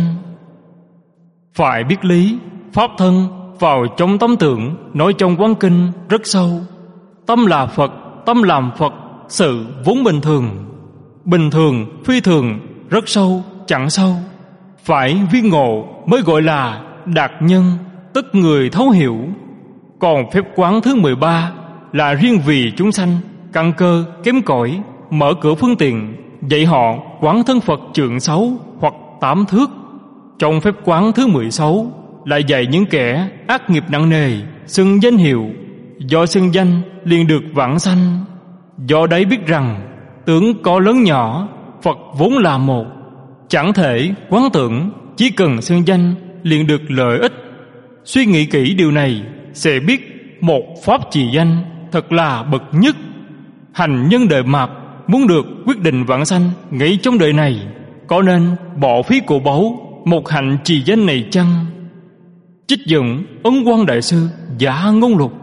Phải biết lý, pháp thân vào trong tâm tưởng nói trong quán kinh rất sâu. Tâm là Phật, tâm làm Phật, sự vốn bình thường. Bình thường, phi thường, rất sâu, chẳng sâu. Phải viên ngộ mới gọi là đạt nhân, tức người thấu hiểu. Còn phép quán thứ 13 là riêng vì chúng sanh căn cơ kém cỏi, mở cửa phương tiện dạy họ quán thân Phật trượng 6 hoặc 8 thước. Trong phép quán thứ 16 lại dạy những kẻ ác nghiệp nặng nề xưng danh hiệu, do xưng danh liền được vãng sanh. Do đấy biết rằng tướng có lớn nhỏ, Phật vốn là một, chẳng thể quán tưởng, chỉ cần xưng danh liền được lợi ích. Suy nghĩ kỹ điều này sẽ biết một pháp trì danh thật là bậc nhất. Hành nhân đời mạt muốn được quyết định vãng sanh ngay trong đời này, có nên bỏ phí của báu một hạnh trì danh này chăng? Trích dẫn Ấn Quang Đại Sư Giả Ngôn Lục.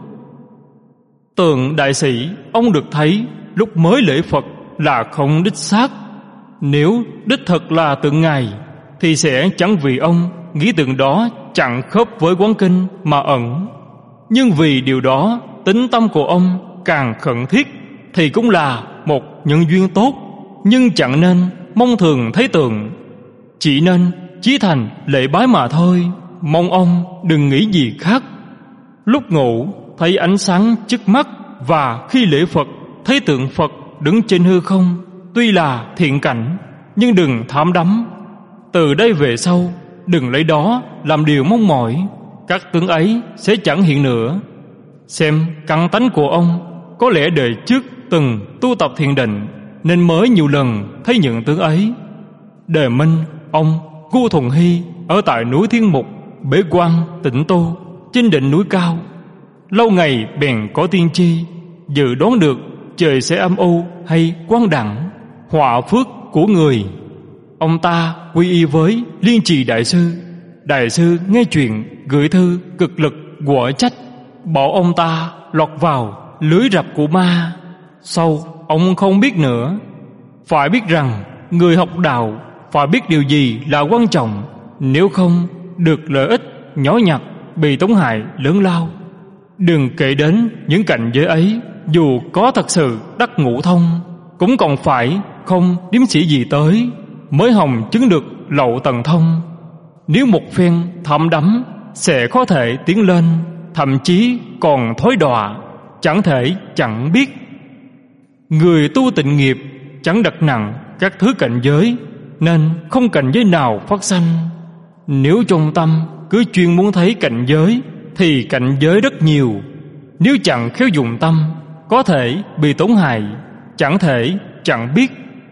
Tượng đại sĩ ông được thấy lúc mới lễ Phật là không đích xác. Nếu đích thật là tượng Ngài thì sẽ chẳng vì ông nghĩ tượng đó chẳng khớp với quán kinh mà ẩn. Nhưng vì điều đó tính tâm của ông càng khẩn thiết thì cũng là một nhân duyên tốt, nhưng chẳng nên mong thường thấy tượng. Chỉ nên chí thành lễ bái mà thôi, mong ông đừng nghĩ gì khác. Lúc ngủ thấy ánh sáng trước mắt, và khi lễ Phật thấy tượng Phật đứng trên hư không, tuy là thiện cảnh nhưng đừng tham đắm. Từ đây về sau đừng lấy đó làm điều mong mỏi, các tướng ấy sẽ chẳng hiện nữa. Xem căn tánh của ông, có lẽ đời trước từng tu tập thiền định nên mới nhiều lần thấy những tướng ấy. Đời Minh, ông Ngô Thuần Hy ở tại núi Thiên Mục bế quan tĩnh tu trên đỉnh núi cao, lâu ngày bèn có tiên tri dự đoán được trời sẽ âm u hay quang đẳng, họa phước của người. Ông ta quy y với Liên Trì đại sư. Đại sư nghe chuyện gửi thư cực lực quở trách, bảo ông ta lọt vào lưới rập của ma. Sau ông không biết nữa. Phải biết rằng người học đạo phải biết điều gì là quan trọng, nếu không được lợi ích nhỏ nhặt bị tổn hại lớn lao. Đừng kể đến những cảnh giới ấy, dù có thật sự đắc ngũ thông, cũng còn phải không điếm sĩ gì tới mới hồng chứng được lậu tầng thông. Nếu một phen thấm đắm sẽ có thể tiến lên, thậm chí còn thối đọa, chẳng thể chẳng biết. Người tu tịnh nghiệp chẳng đặt nặng các thứ cảnh giới, nên không cảnh giới nào phát sanh. Nếu trong tâm cứ chuyên muốn thấy cảnh giới thì cảnh giới rất nhiều. Nếu chẳng khéo dùng tâm, có thể bị tổn hại, chẳng thể chẳng biết.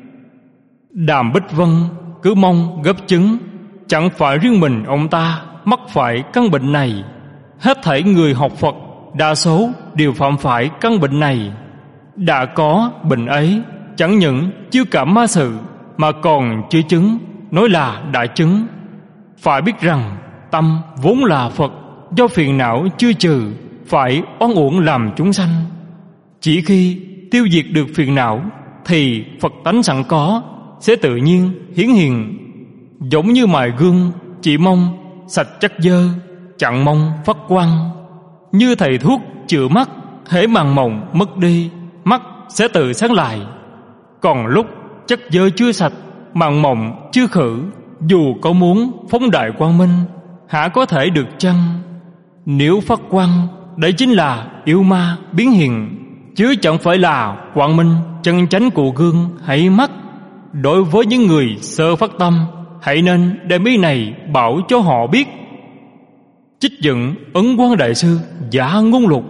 Đàm Bích Vân cứ mong gấp chứng, chẳng phải riêng mình ông ta mắc phải căn bệnh này. Hết thảy người học Phật đa số đều phạm phải căn bệnh này. Đã có bệnh ấy, chẳng những chưa cảm ma sự mà còn chưa chứng, nói là đã chứng. Phải biết rằng tâm vốn là Phật, do phiền não chưa trừ phải oan uổng làm chúng sanh. Chỉ khi tiêu diệt được phiền não thì Phật tánh sẵn có sẽ tự nhiên hiển hiện. Giống như mài gương, chỉ mong sạch chất dơ, chẳng mong phát quang. Như thầy thuốc chữa mắt, hễ màng mộng mất đi, mắt sẽ tự sáng lại. Còn lúc chất dơ chưa sạch, màng mộng chưa khử, dù có muốn phóng đại quang minh, hả có thể được chăng? Nếu phát quang, đấy chính là yêu ma biến hiện, chứ chẳng phải là quang minh chân chánh của gương hay mắt. Đối với những người sơ phát tâm, hãy nên đem ý này bảo cho họ biết. Trích dẫn Ấn Quang Đại Sư Giả Ngôn Lục.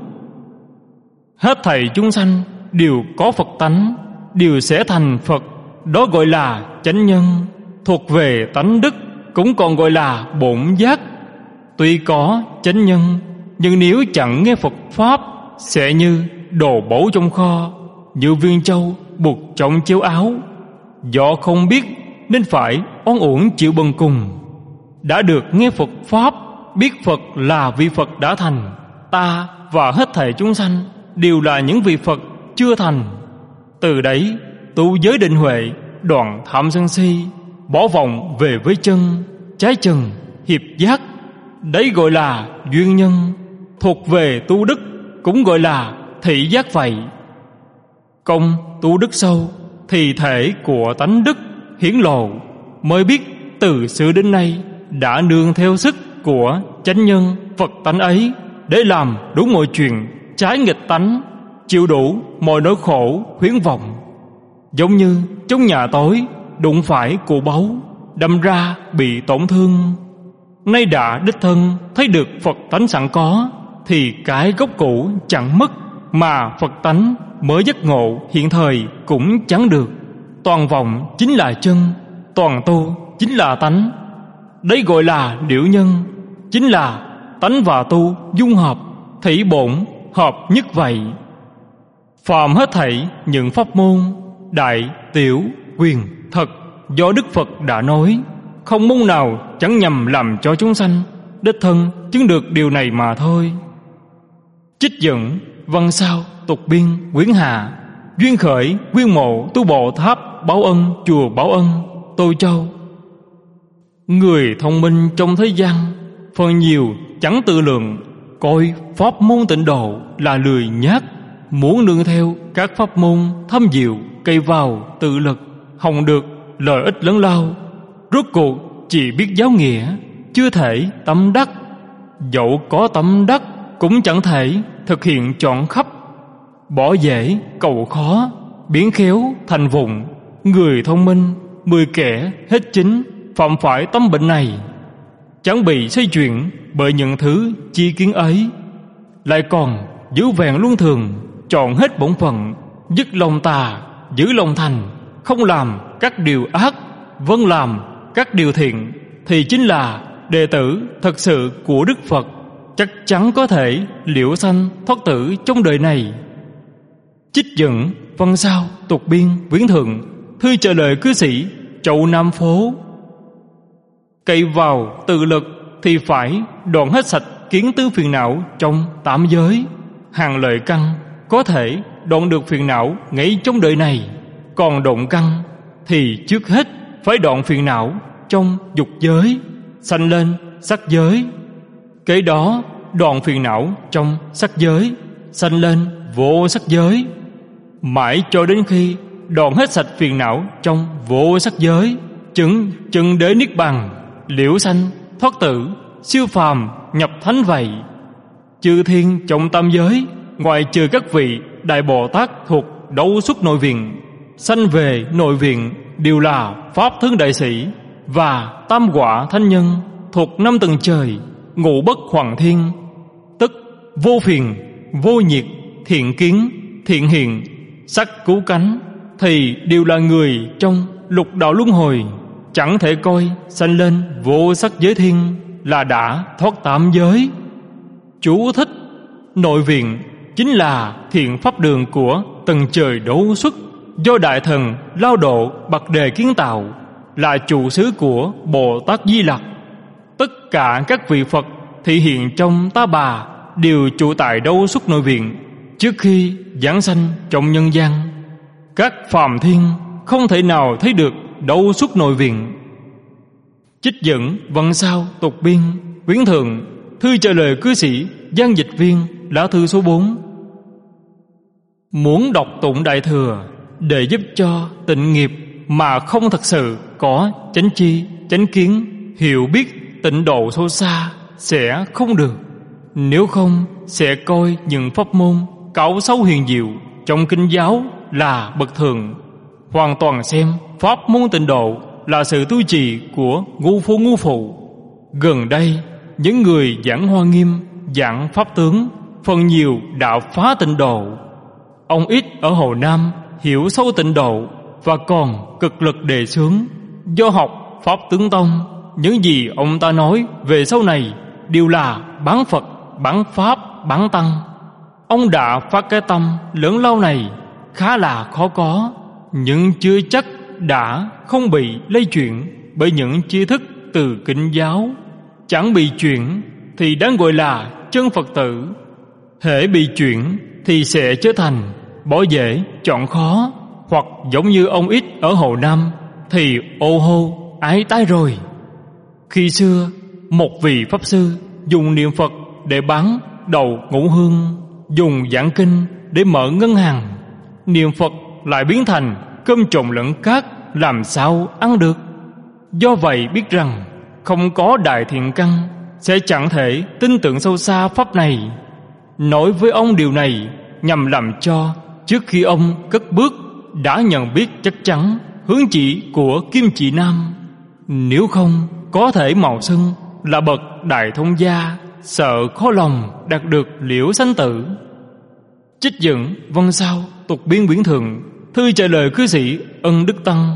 Hết thảy chúng sanh đều có Phật tánh, đều sẽ thành Phật. Đó gọi là chánh nhân, thuộc về tánh đức, cũng còn gọi là bổn giác. Tuy có chánh nhân, nhưng nếu chẳng nghe Phật Pháp, sẽ như đồ báu trong kho, như viên châu buộc trong chiếu áo. Do không biết nên phải oan uổng chịu bần cùng. Đã được nghe Phật Pháp, biết Phật là vị Phật đã thành, ta và hết thảy chúng sanh đều là những vị Phật chưa thành. Từ đấy tu giới định huệ, đoạn tham sân si, bỏ vọng về với chân, trái chân hiệp giác. Đấy gọi là duyên nhân, thuộc về tu đức, cũng gọi là thị giác vậy. Công tu đức sâu thì thể của tánh đức hiển lộ, mới biết từ xưa đến nay đã nương theo sức của chánh nhân Phật tánh ấy để làm đủ mọi chuyện trái nghịch tánh, chịu đủ mọi nỗi khổ huyễn vọng. Giống như trong nhà tối đụng phải của báu, đâm ra bị tổn thương. Nay đã đích thân thấy được Phật tánh sẵn có, thì cái gốc cũ chẳng mất, mà Phật tánh mới giác ngộ hiện thời cũng chẳng được. Toàn vọng chính là chân, toàn tu chính là tánh. Đấy gọi là điểu nhân, chính là tánh và tu dung hợp, thủy bổn hợp nhất vậy. Phàm hết thảy những pháp môn đại, tiểu, quyền, thật do Đức Phật đã nói, không môn nào chẳng nhằm làm cho chúng sanh đích thân chứng được điều này mà thôi. Trích dẫn Văn Sao Tục Biên Quyển Hạ. Duyên khởi nguyên mộ tu Bồ Tháp Báo Ân chùa Báo Ân, Tô Châu. Người thông minh trong thế gian phần nhiều chẳng tự lượng, coi pháp môn tịnh độ là lười nhác, muốn nương theo các pháp môn thâm diệu cây vào tự lực, hòng được lợi ích lớn lao. Rốt cuộc chỉ biết giáo nghĩa, chưa thể tâm đắc. Dẫu có tâm đắc cũng chẳng thể thực hiện trọn khắp. Bỏ dễ cầu khó, biến khéo thành vụng. Người thông minh 10 kẻ hết chính phạm phải tâm bệnh này. chẳng bị xoay chuyển bởi những thứ chi kiến ấy, lại còn giữ vẹn luân thường, chọn hết bổn phận, dứt lòng tà, giữ lòng thành, không làm các điều ác, vâng làm các điều thiện, thì chính là đệ tử thật sự của Đức Phật, chắc chắn có thể liễu sanh thoát tử trong đời này. Trích dẫn văn sao tục biên viễn thượng, thư trả lời cư sĩ Chậu Nam Phố. Cậy vào tự lực thì phải đoạn hết sạch kiến tư phiền não trong tám giới. Hàng lợi căn có thể đoạn được phiền não ngay trong đời này, còn động căn thì trước hết phải đoạn phiền não trong dục giới, sanh lên sắc giới. Kế đó đoạn phiền não trong sắc giới, sanh lên vô sắc giới, mãi cho đến khi đoạn hết sạch phiền não trong vô sắc giới, chứng đế niết bàn, liễu sanh thoát tử, siêu phàm nhập thánh vậy. Chư thiên trong tam giới, ngoài trừ các vị đại Bồ Tát thuộc Đấu Xuất Nội Viện, sanh về nội viện đều là pháp thân đại sĩ và tam quả thánh nhân thuộc năm tầng trời, ngũ bất hoàng thiên, tức vô phiền, vô nhiệt, thiện kiến, thiện hiện, sắc cứu cánh, thì đều là người trong lục đạo luân hồi, chẳng thể coi sanh lên vô sắc giới thiên là đã thoát tám giới. Chú thích: nội viện chính là thiện pháp đường của tầng trời Đấu Xuất, do đại thần Lao Độ Bạc Đề kiến tạo, là trụ xứ của Bồ Tát Di Lặc. Tất cả các vị Phật thị hiện trong Ta Bà đều trụ tại Đấu Xuất nội viện trước khi giáng sanh trong nhân gian. Các phàm thiên không thể nào thấy được Đấu Xuất nội viện. Trích dẫn văn sao tục biên viễn thượng, thư trả lời cư sĩ Giang Dịch Viên, lá thư số 4. Muốn đọc tụng Đại Thừa để giúp cho tịnh nghiệp mà không thật sự có chánh chi, chánh kiến, hiểu biết tịnh độ sâu xa sẽ không được. Nếu không sẽ coi những pháp môn cao sâu huyền diệu trong kinh giáo là bậc thường, hoàn toàn xem pháp môn tịnh độ là sự tu trì của ngu phụ. Gần đây những người giảng Hoa Nghiêm, giảng pháp tướng, phần nhiều đạo phá tịnh độ. Ông ít ở Hồ Nam hiểu sâu tịnh độ và còn cực lực đề xướng. Do học pháp tướng tông, những gì ông ta nói về sau này đều là bán Phật, bán Pháp, bán Tăng. Ông đã phát cái tâm lớn lao này khá là khó có, nhưng chưa chắc đã không bị lây chuyển bởi những tri thức từ kinh giáo. Chẳng bị chuyển thì đáng gọi là chân Phật tử. Hễ bị chuyển thì sẽ trở thành bỏ dễ chọn khó, hoặc giống như ông ít ở Hồ Nam thì ô hô ái tái rồi. Khi xưa một vị pháp sư dùng niệm Phật để bán đầu ngũ hương, dùng giảng kinh để mở ngân hàng, niệm Phật lại biến thành cơm trộn lẫn cát, làm sao ăn được? Do vậy biết rằng không có đại thiện căn sẽ chẳng thể tin tưởng sâu xa pháp này. Nói với ông điều này nhằm làm cho trước khi ông cất bước đã nhận biết chắc chắn hướng chỉ của Kim Chỉ Nam. Nếu không có thể mạo xưng là bậc đại thông gia, sợ khó lòng đạt được liễu sanh tử. Trích dẫn văn sao tục biên viễn thượng, thư trả lời cư sĩ Ân Đức Tăng.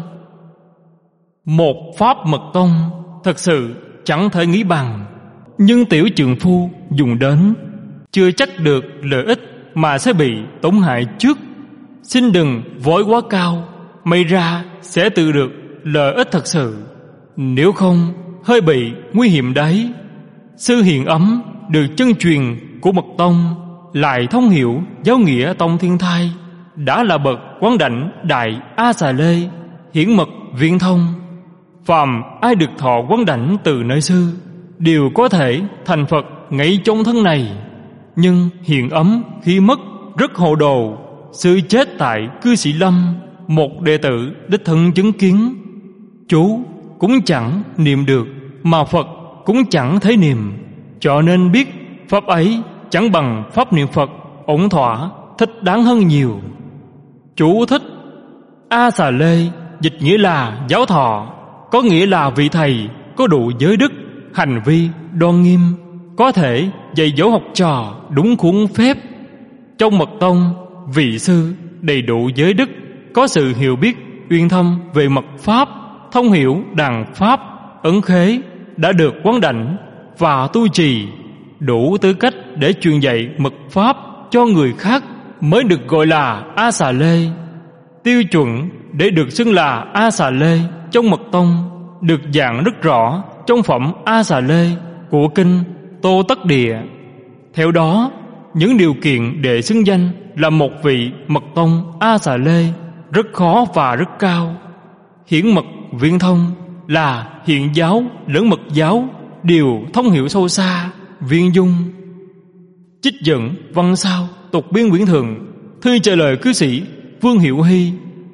Một pháp mật tông thật sự chẳng thể nghĩ bằng, nhưng tiểu trượng phu dùng đến chưa chắc được lợi ích mà sẽ bị tổn hại trước. Xin đừng vội quá cao, may ra sẽ tự được lợi ích thật sự, nếu không hơi bị nguy hiểm đấy. Sư Hiền Ấm được chân truyền của mật tông, lại thông hiểu giáo nghĩa tông Thiên Thai, đã là bậc quán đảnh đại A Xà Lê, hiển mật viễn thông. Phàm ai được thọ quán đảnh từ nơi sư đều có thể thành Phật ngay trong thân này. Nhưng Hiền Ấm khi mất rất hồ đồ, sư chết tại cư sĩ Lâm, một đệ tử đích thân chứng kiến. Chú cũng chẳng niệm được, mà Phật cũng chẳng thấy niệm, cho nên biết pháp ấy chẳng bằng pháp niệm Phật ổn thỏa, thích đáng hơn nhiều. Chú thích: A Xà Lê dịch nghĩa là giáo thọ, có nghĩa là vị thầy có đủ giới đức, hành vi đoan nghiêm, có thể dạy dỗ học trò đúng khuôn phép. Trong mật tông, vị sư đầy đủ giới đức, có sự hiểu biết uyên thâm về mật pháp, thông hiểu đàn pháp, ấn khế, đã được quán đảnh và tu trì, đủ tư cách để truyền dạy mật pháp cho người khác, mới được gọi là A Xà Lê. Tiêu chuẩn để được xưng là A Xà Lê trong mật tông được giảng rất rõ trong phẩm A Xà Lê của kinh Tô Tất Địa. Theo đó, những điều kiện để xưng danh là một vị mật tông A Xà Lê rất khó và rất cao. Hiển mật viên thông là hiện giáo lẫn mật giáo đều thông hiểu sâu xa, viên dung. Trích dẫn văn sao tục biên quyển thượng, thư trả lời cư sĩ Vương Hiệu Hy.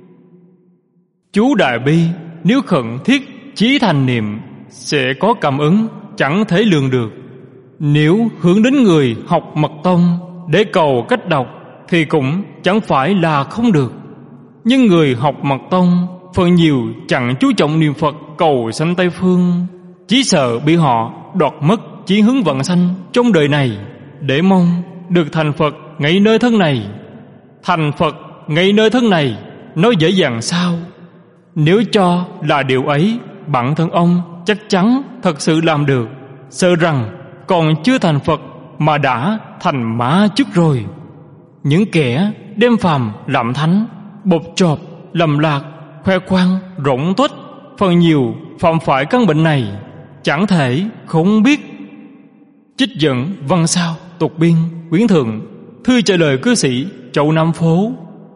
Chú Đại Bi nếu khẩn thiết chí thành niệm, sẽ có cảm ứng chẳng thể lường được. Nếu hướng đến người học mật tông để cầu cách đọc thì cũng chẳng phải là không được. Nhưng người học mật tông phần nhiều chẳng chú trọng niệm Phật cầu sanh Tây Phương, chỉ sợ bị họ đoạt mất chí hướng vãng sanh trong đời này, để mong được thành Phật ngay nơi thân này. Thành Phật ngay nơi thân này nói dễ dàng sao? Nếu cho là điều ấy, bản thân ông chắc chắn thật sự làm được, sợ rằng còn chưa thành Phật mà đã thành má trước rồi. Những kẻ đem phàm làm thánh, bột chộp, lầm lạc, khoe khoang, rỗng tuếch, phần nhiều phạm phải căn bệnh này, chẳng thể không biết. Trích dẫn văn sao tục biên quyển thượng, thư trả lời cư sĩ Châu Nam Phố.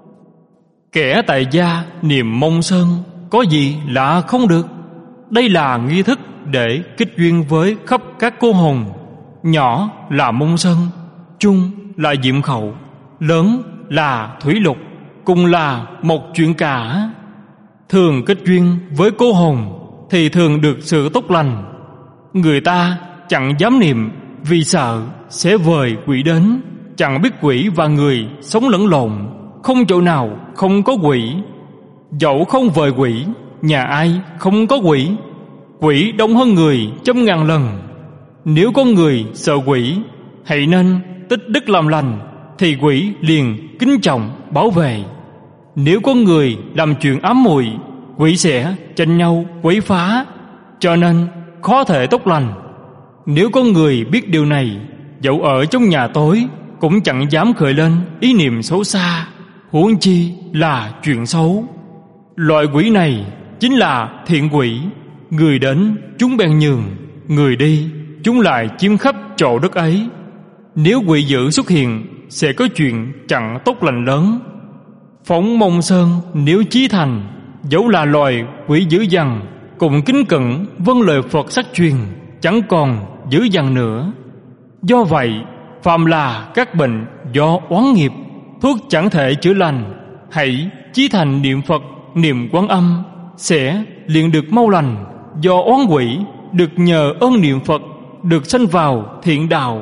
Kẻ tại gia niệm mông sơn, có gì là không được. Đây là nghi thức để kết duyên với khắp các cô hồn. Nhỏ là mông sơn, trung là diệm khẩu, lớn là thủy lục, cùng là một chuyện cả. Thường kết duyên với cô hồn thì thường được sự tốt lành. Người ta chẳng dám niệm vì sợ sẽ vời quỷ đến. Chẳng biết quỷ và người sống lẫn lộn, không chỗ nào không có quỷ. Dẫu không vời quỷ, nhà ai không có quỷ. Quỷ đông hơn người 100.000 lần. Nếu có người sợ quỷ, hãy nên tích đức làm lành, thì quỷ liền kính trọng bảo vệ. Nếu có người làm chuyện ám muội, quỷ sẽ tranh nhau quấy phá, cho nên khó thể tốt lành. Nếu có người biết điều này, dẫu ở trong nhà tối cũng chẳng dám khởi lên ý niệm xấu xa, huống chi là chuyện xấu. Loại quỷ này chính là thiện quỷ. Người đến chúng bèn nhường, người đi chúng lại chiếm khắp chỗ đất ấy. Nếu quỷ dữ xuất hiện, sẽ có chuyện chẳng tốt lành lớn. Phóng mông sơn nếu chí thành, dẫu là loài quỷ dữ dằn, cũng kính cẩn vâng lời Phật sắc truyền, chẳng còn dữ dằn nữa. Do vậy, phàm là các bệnh do oán nghiệp, thuốc chẳng thể chữa lành, hãy chí thành niệm Phật, niệm Quán Âm, sẽ liền được mau lành. Do oán quỷ được nhờ ơn niệm Phật, được sanh vào thiện đạo.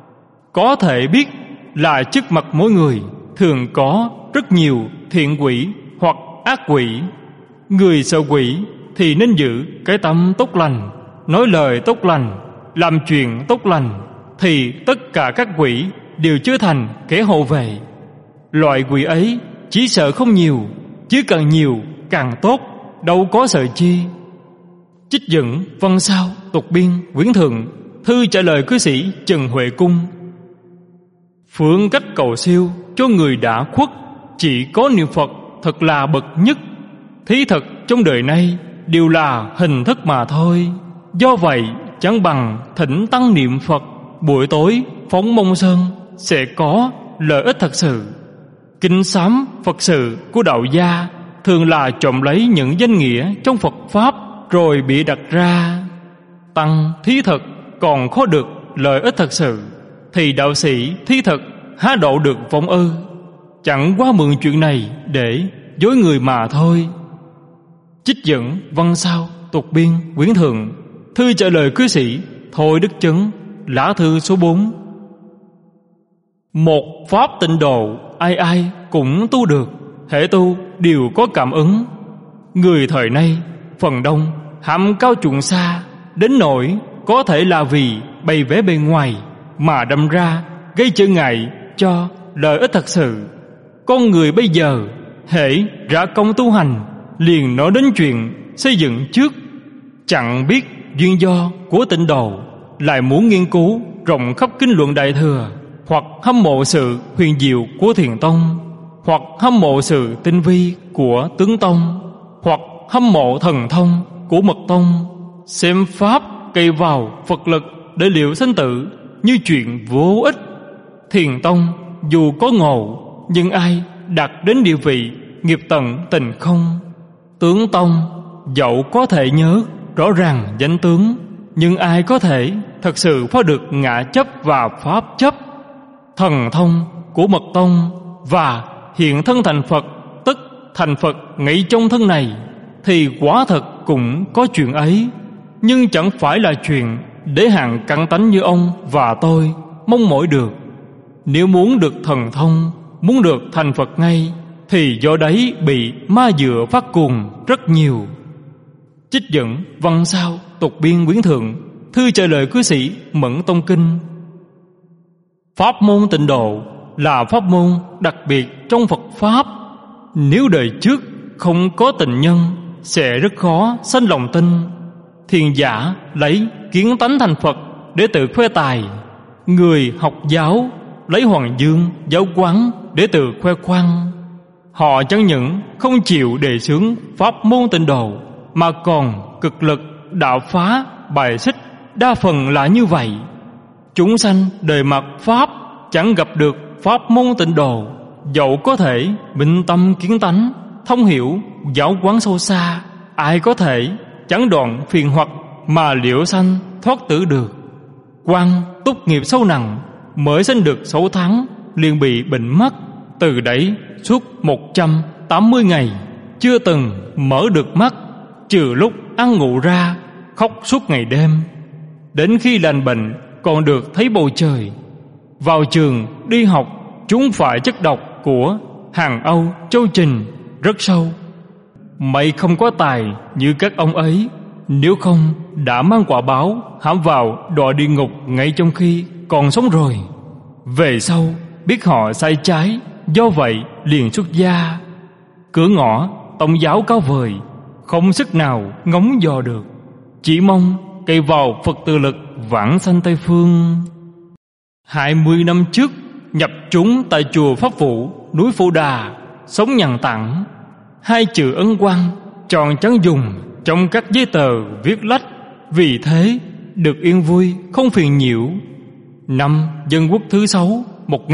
Có thể biết là trước mặt mỗi người thường có rất nhiều thiện quỷ hoặc ác quỷ. Người sợ quỷ thì nên giữ cái tâm tốt lành, nói lời tốt lành, làm chuyện tốt lành, thì tất cả các quỷ đều trở thành kẻ hộ vệ. Loại quỷ ấy chỉ sợ không nhiều, chứ càng nhiều càng tốt, đâu có sợ chi. Trích dẫn văn sao tục biên quyển thượng, thư trả lời cư sĩ Trần Huệ Cung. Phương cách cầu siêu cho người đã khuất, chỉ có niệm Phật thật là bậc nhất. Thí thật trong đời này đều là hình thức mà thôi. Do vậy chẳng bằng thỉnh tăng niệm Phật, buổi tối phóng mông sơn sẽ có lợi ích thật sự. Kinh sám Phật sự của đạo gia thường là trộm lấy những danh nghĩa trong Phật Pháp rồi bị đặt ra. Tăng thí thật còn khó được lợi ích thật sự, thì đạo sĩ thí thật há độ được vong ư? Chẳng quá mượn chuyện này để dối người mà thôi. Trích dẫn văn sao tục biên quyển thượng, thư trả lời cư sĩ Thôi Đức Chấn, lá thư số 4. Một pháp tịnh độ ai ai cũng tu được, hễ tu đều có cảm ứng. Người thời nay phần đông hàm cao chuộng xa, đến nỗi có thể là vì bày vẽ bề ngoài mà đâm ra gây trở ngại cho lợi ích thật sự. Con người bây giờ hễ rã công tu hành liền nói đến chuyện xây dựng trước, chẳng biết duyên do của tịnh độ, lại muốn nghiên cứu rộng khắp kinh luận Đại Thừa, hoặc hâm mộ sự huyền diệu của Thiền Tông, hoặc hâm mộ sự tinh vi của Tướng Tông, hoặc hâm mộ thần thông của Mật Tông, xem pháp cày vào Phật lực để liệu sinh tử như chuyện vô ích. Thiền Tông dù có ngộ, nhưng ai đạt đến địa vị nghiệp tận tình không? Tướng Tông dẫu có thể nhớ rõ ràng danh tướng, nhưng ai có thể thật sự phá được ngã chấp và pháp chấp? Thần thông của Mật Tông và hiện thân thành Phật, tức thành Phật ngay trong thân này, thì quả thật cũng có chuyện ấy, nhưng chẳng phải là chuyện để hạng căn tánh như ông và tôi mong mỏi được. Nếu muốn được thần thông, muốn được thành Phật ngay, thì do đấy bị ma dựa phát cuồng rất nhiều. Trích dẫn văn sao tục biên quyển thượng, thư trả lời cư sĩ Mẫn Tông Kinh. Pháp môn tịnh độ là pháp môn đặc biệt trong Phật Pháp. Nếu đời trước không có tình nhân, sẽ rất khó sanh lòng tin. Thiền giả lấy kiến tánh thành Phật để tự khoe tài, người học giáo lấy Hoàng Dương giáo quán để tự khoe khoang. Họ chẳng những không chịu đề xướng pháp môn tịnh độ, mà còn cực lực đạo phá bài xích. Đa phần là như vậy. Chúng sanh đời mặt pháp chẳng gặp được pháp môn tịnh độ, dẫu có thể minh tâm kiến tánh, thông hiểu giáo quán sâu xa, ai có thể chẳng đoạn phiền hoặc mà liễu sanh thoát tử được. Quan túc nghiệp sâu nặng mới sinh được 6 tháng liền bị bệnh mắt, từ đấy suốt 180 ngày chưa từng mở được mắt, trừ lúc ăn ngủ ra khóc suốt ngày đêm. Đến khi lành bệnh còn được thấy bầu trời. Vào trường đi học chúng phải chất độc của Hàn Âu Châu Trình rất sâu. May không có tài như các ông ấy, nếu không đã mang quả báo hãm vào đọa địa ngục ngay trong khi còn sống rồi. Về sau biết họ sai trái, do vậy liền xuất gia. Cửa ngõ tông giáo cao vời, không sức nào ngóng dò được, chỉ mong cậy vào Phật tự lực vãng sanh Tây Phương. 20 năm trước nhập chúng tại chùa Pháp Vũ, núi Phổ Đà, sống nhàn tản. 2 chữ ấn quan tròn trắng dùng trong các giấy tờ viết lách, vì thế được yên vui không phiền nhiễu. Năm Dân Quốc thứ 6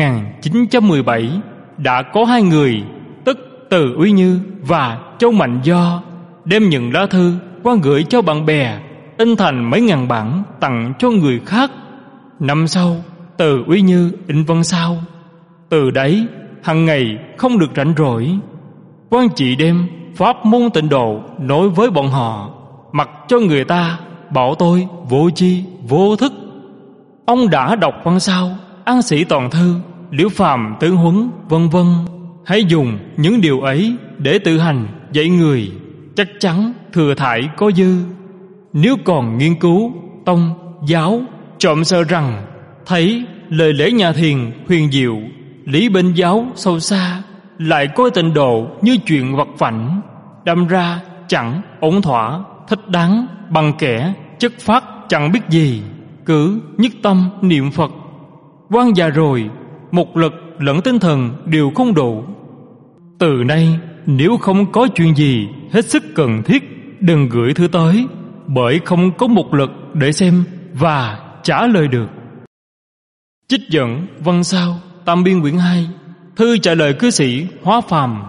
1917 đã có 2 người, tức Từ Uy Như và Châu Mạnh Do, đem những lá thư qua gửi cho bạn bè, in thành mấy ngàn bản tặng cho người khác. Năm sau Từ Uy Như in văn sao. Từ đấy hằng ngày không được rảnh rỗi, quan trị đem pháp môn tịnh độ nói với bọn họ, mặc cho người ta bảo tôi vô tri vô thức. Ông đã đọc văn sao, An Sĩ Toàn Thư, Liễu Phàm Tướng Huấn, vân vân. Hãy dùng những điều ấy để tự hành dạy người, chắc chắn thừa thãi có dư. Nếu còn nghiên cứu tông giáo, trộm sợ rằng thấy lời lẽ nhà thiền huyền diệu, lý bên giáo sâu xa, lại coi tịnh độ như chuyện vật vãnh, đâm ra chẳng ổn thỏa, thích đáng bằng kẻ chất phát chẳng biết gì, cứ nhất tâm niệm Phật. Quan già rồi, một lực lẫn tinh thần đều không đủ. Từ nay nếu không có chuyện gì hết sức cần thiết, đừng gửi thư tới, bởi không có một lực để xem và trả lời được. Trích dẫn văn sao Tam Biên quyển 2, thư trả lời cư sĩ Hóa Phàm.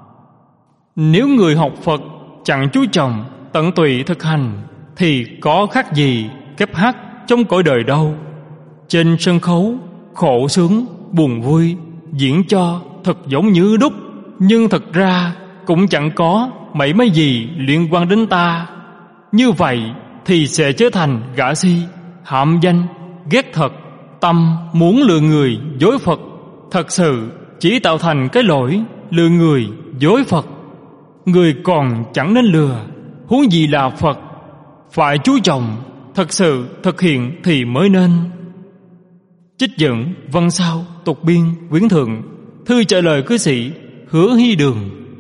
Nếu người học Phật chẳng chú trọng tận tụy thực hành, thì có khác gì kép hát trong cõi đời đâu. Trên sân khấu khổ sướng buồn vui diễn cho thật giống như đúc, nhưng thật ra cũng chẳng có mảy may gì liên quan đến ta. Như vậy thì sẽ trở thành gã si, hạm danh, ghét thật, tâm muốn lừa người dối Phật, thật sự chỉ tạo thành cái lỗi lừa người dối Phật. Người còn chẳng nên lừa, huống gì là Phật. Phải chú trọng thật sự thực hiện thì mới nên. Trích dẫn văn sao tục biên quyển thượng, thư trả lời cư sĩ Hứa Hy Đường.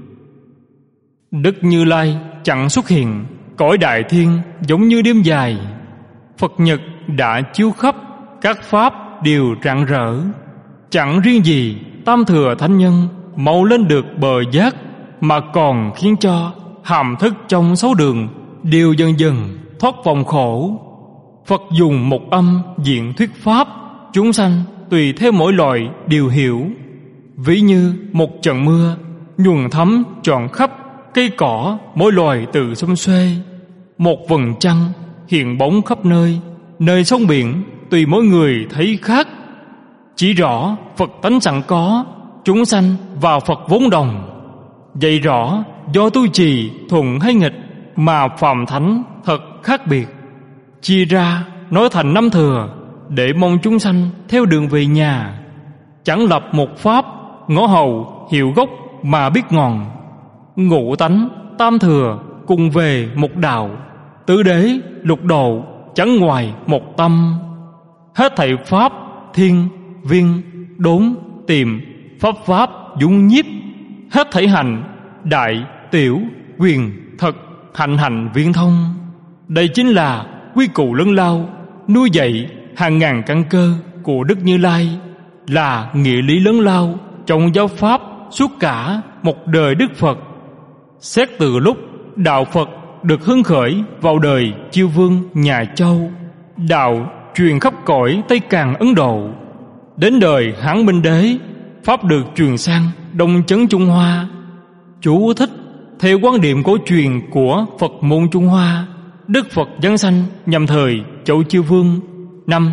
Đức Như Lai chẳng xuất hiện, cõi đại thiên giống như đêm dài. Phật nhật đã chiếu khắp, các pháp đều rạng rỡ. Chẳng riêng gì tam thừa thánh nhân mau lên được bờ giác, mà còn khiến cho hàm thức trong sáu đường đều dần dần thoát vòng khổ. Phật dùng một âm diện thuyết pháp, chúng sanh tùy theo mỗi loại đều hiểu. Ví như một trận mưa nhuần thấm trọn khắp cây cỏ, mỗi loài tự xum xuê. Một vầng trăng hiện bóng khắp nơi, nơi sông biển tùy mỗi người thấy khác. Chỉ rõ Phật tánh sẵn có, chúng sanh và Phật vốn đồng. Dạy rõ do tu trì thuận hay nghịch mà phàm thánh thật khác biệt. Chia ra nói thành năm thừa, để mong chúng sanh theo đường về nhà. Chẳng lập một pháp, ngõ hầu hiểu gốc mà biết ngọn. Ngũ tánh tam thừa cùng về một đạo, tứ đế lục độ chẳng ngoài một tâm. Hết thảy pháp thiên viên đốn tìm, pháp pháp dung nhiếp. Hết thảy hành đại tiểu quyền thật, hạnh hành viên thông. Đây chính là quy củ lớn lao, nuôi dạy hàng ngàn căn cơ của Đức Như Lai, là nghĩa lý lớn lao trong giáo pháp suốt cả một đời Đức Phật. Xét từ lúc đạo Phật được hưng khởi vào đời Chiêu Vương nhà Châu, đạo truyền khắp cõi Tây Càn Ấn Độ, đến đời Hán Minh Đế, pháp được truyền sang Đông Chấn Trung Hoa. Chú thích: theo quan điểm cổ truyền của Phật môn Trung Hoa, Đức Phật giáng sanh nhằm thời Chậu Chiêu Vương năm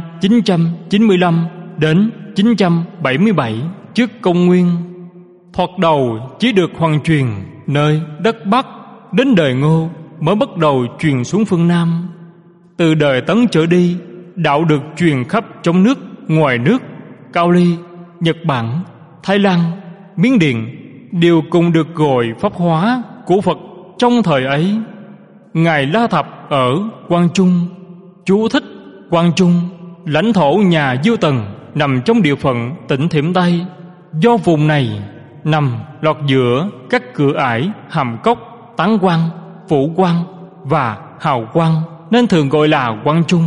995 đến 977 trước Công Nguyên. Thoạt đầu chỉ được hoàn truyền nơi đất Bắc, đến đời Ngô mới bắt đầu truyền xuống phương Nam. Từ đời Tấn trở đi, đạo được truyền khắp trong nước, ngoài nước. Cao Ly, Nhật Bản, Thái Lan, Miến Điện đều cùng được gọi pháp hóa của Phật trong thời ấy. Ngài La Thập ở Quang Trung. Chú thích: Quang Trung, lãnh thổ nhà Diêu Tần, nằm trong địa phận tỉnh Thiểm Tây. Do vùng này nằm lọt giữa các cửa ải Hàm Cốc, Tán Quan, Phủ Quan và Hào Quan, nên thường gọi là Quang Trung.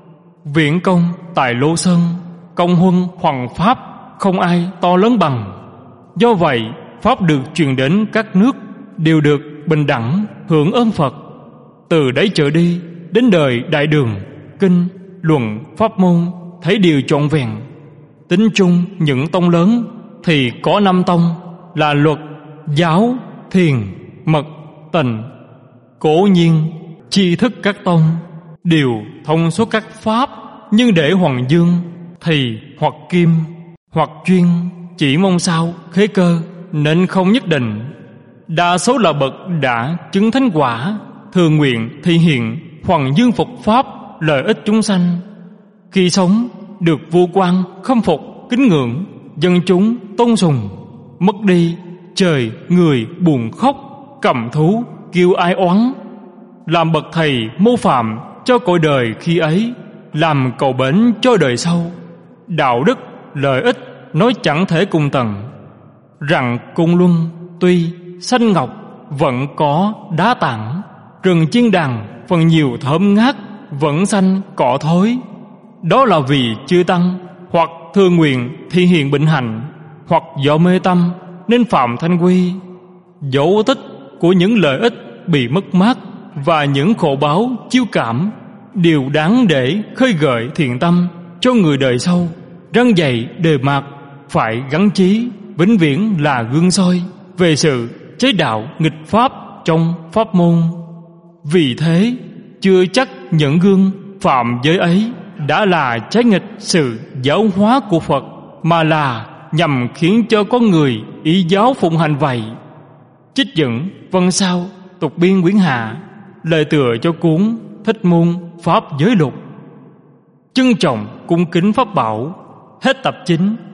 Viễn công tại Lô Sơn, công huân hoằng pháp, không ai to lớn bằng. Do vậy, pháp được truyền đến các nước đều được bình đẳng hưởng ơn Phật. Từ đấy trở đi, đến đời Đại Đường, kinh, luận, pháp môn thấy đều trọn vẹn. Tính chung những tông lớn thì có 5 tông là luật, giáo, thiền, mật, tịnh. Cố nhiên tri thức các tông đều thông suốt các pháp, nhưng để Hoàng Dương thì hoặc kim hoặc chuyên, chỉ mong sao khế cơ, nên không nhất định. Đa số là bậc đã chứng thánh quả, thường nguyện thị hiện Hoàng Dương Phật pháp lợi ích chúng sanh. Khi sống được vua quan khâm phục kính ngưỡng, dân chúng tôn sùng. Mất đi, trời người buồn khóc, cầm thú kêu ai oán. Làm bậc thầy mô phạm cho cõi đời khi ấy, làm cầu bến cho đời sau. Đạo đức lợi ích nói chẳng thể cùng tầng. Rằng cung luân tuy xanh ngọc vẫn có đá tảng, rừng chiên đàn phần nhiều thơm ngát vẫn xanh cỏ thối. Đó là vì chư tăng hoặc thường nguyện thi hiện bệnh hạnh, hoặc do mê tâm nên phạm thanh quy. Dấu tích của những lợi ích bị mất mát và những khổ báo chiêu cảm đều đáng để khơi gợi thiện tâm cho người đời sau. Răng dạy đề mạc phải gắn chí, vĩnh viễn là gương soi về sự chế đạo nghịch pháp trong pháp môn. Vì thế, chưa chắc những gương phạm giới ấy đã là trái nghịch sự giáo hóa của Phật, mà là nhằm khiến cho con người ý giáo phụng hành vậy. Trích dẫn văn sao tục biên quyển hạ, lời tựa cho cuốn Thích Môn Pháp Giới Lục. Trân trọng cung kính pháp bảo. Hết tập 9.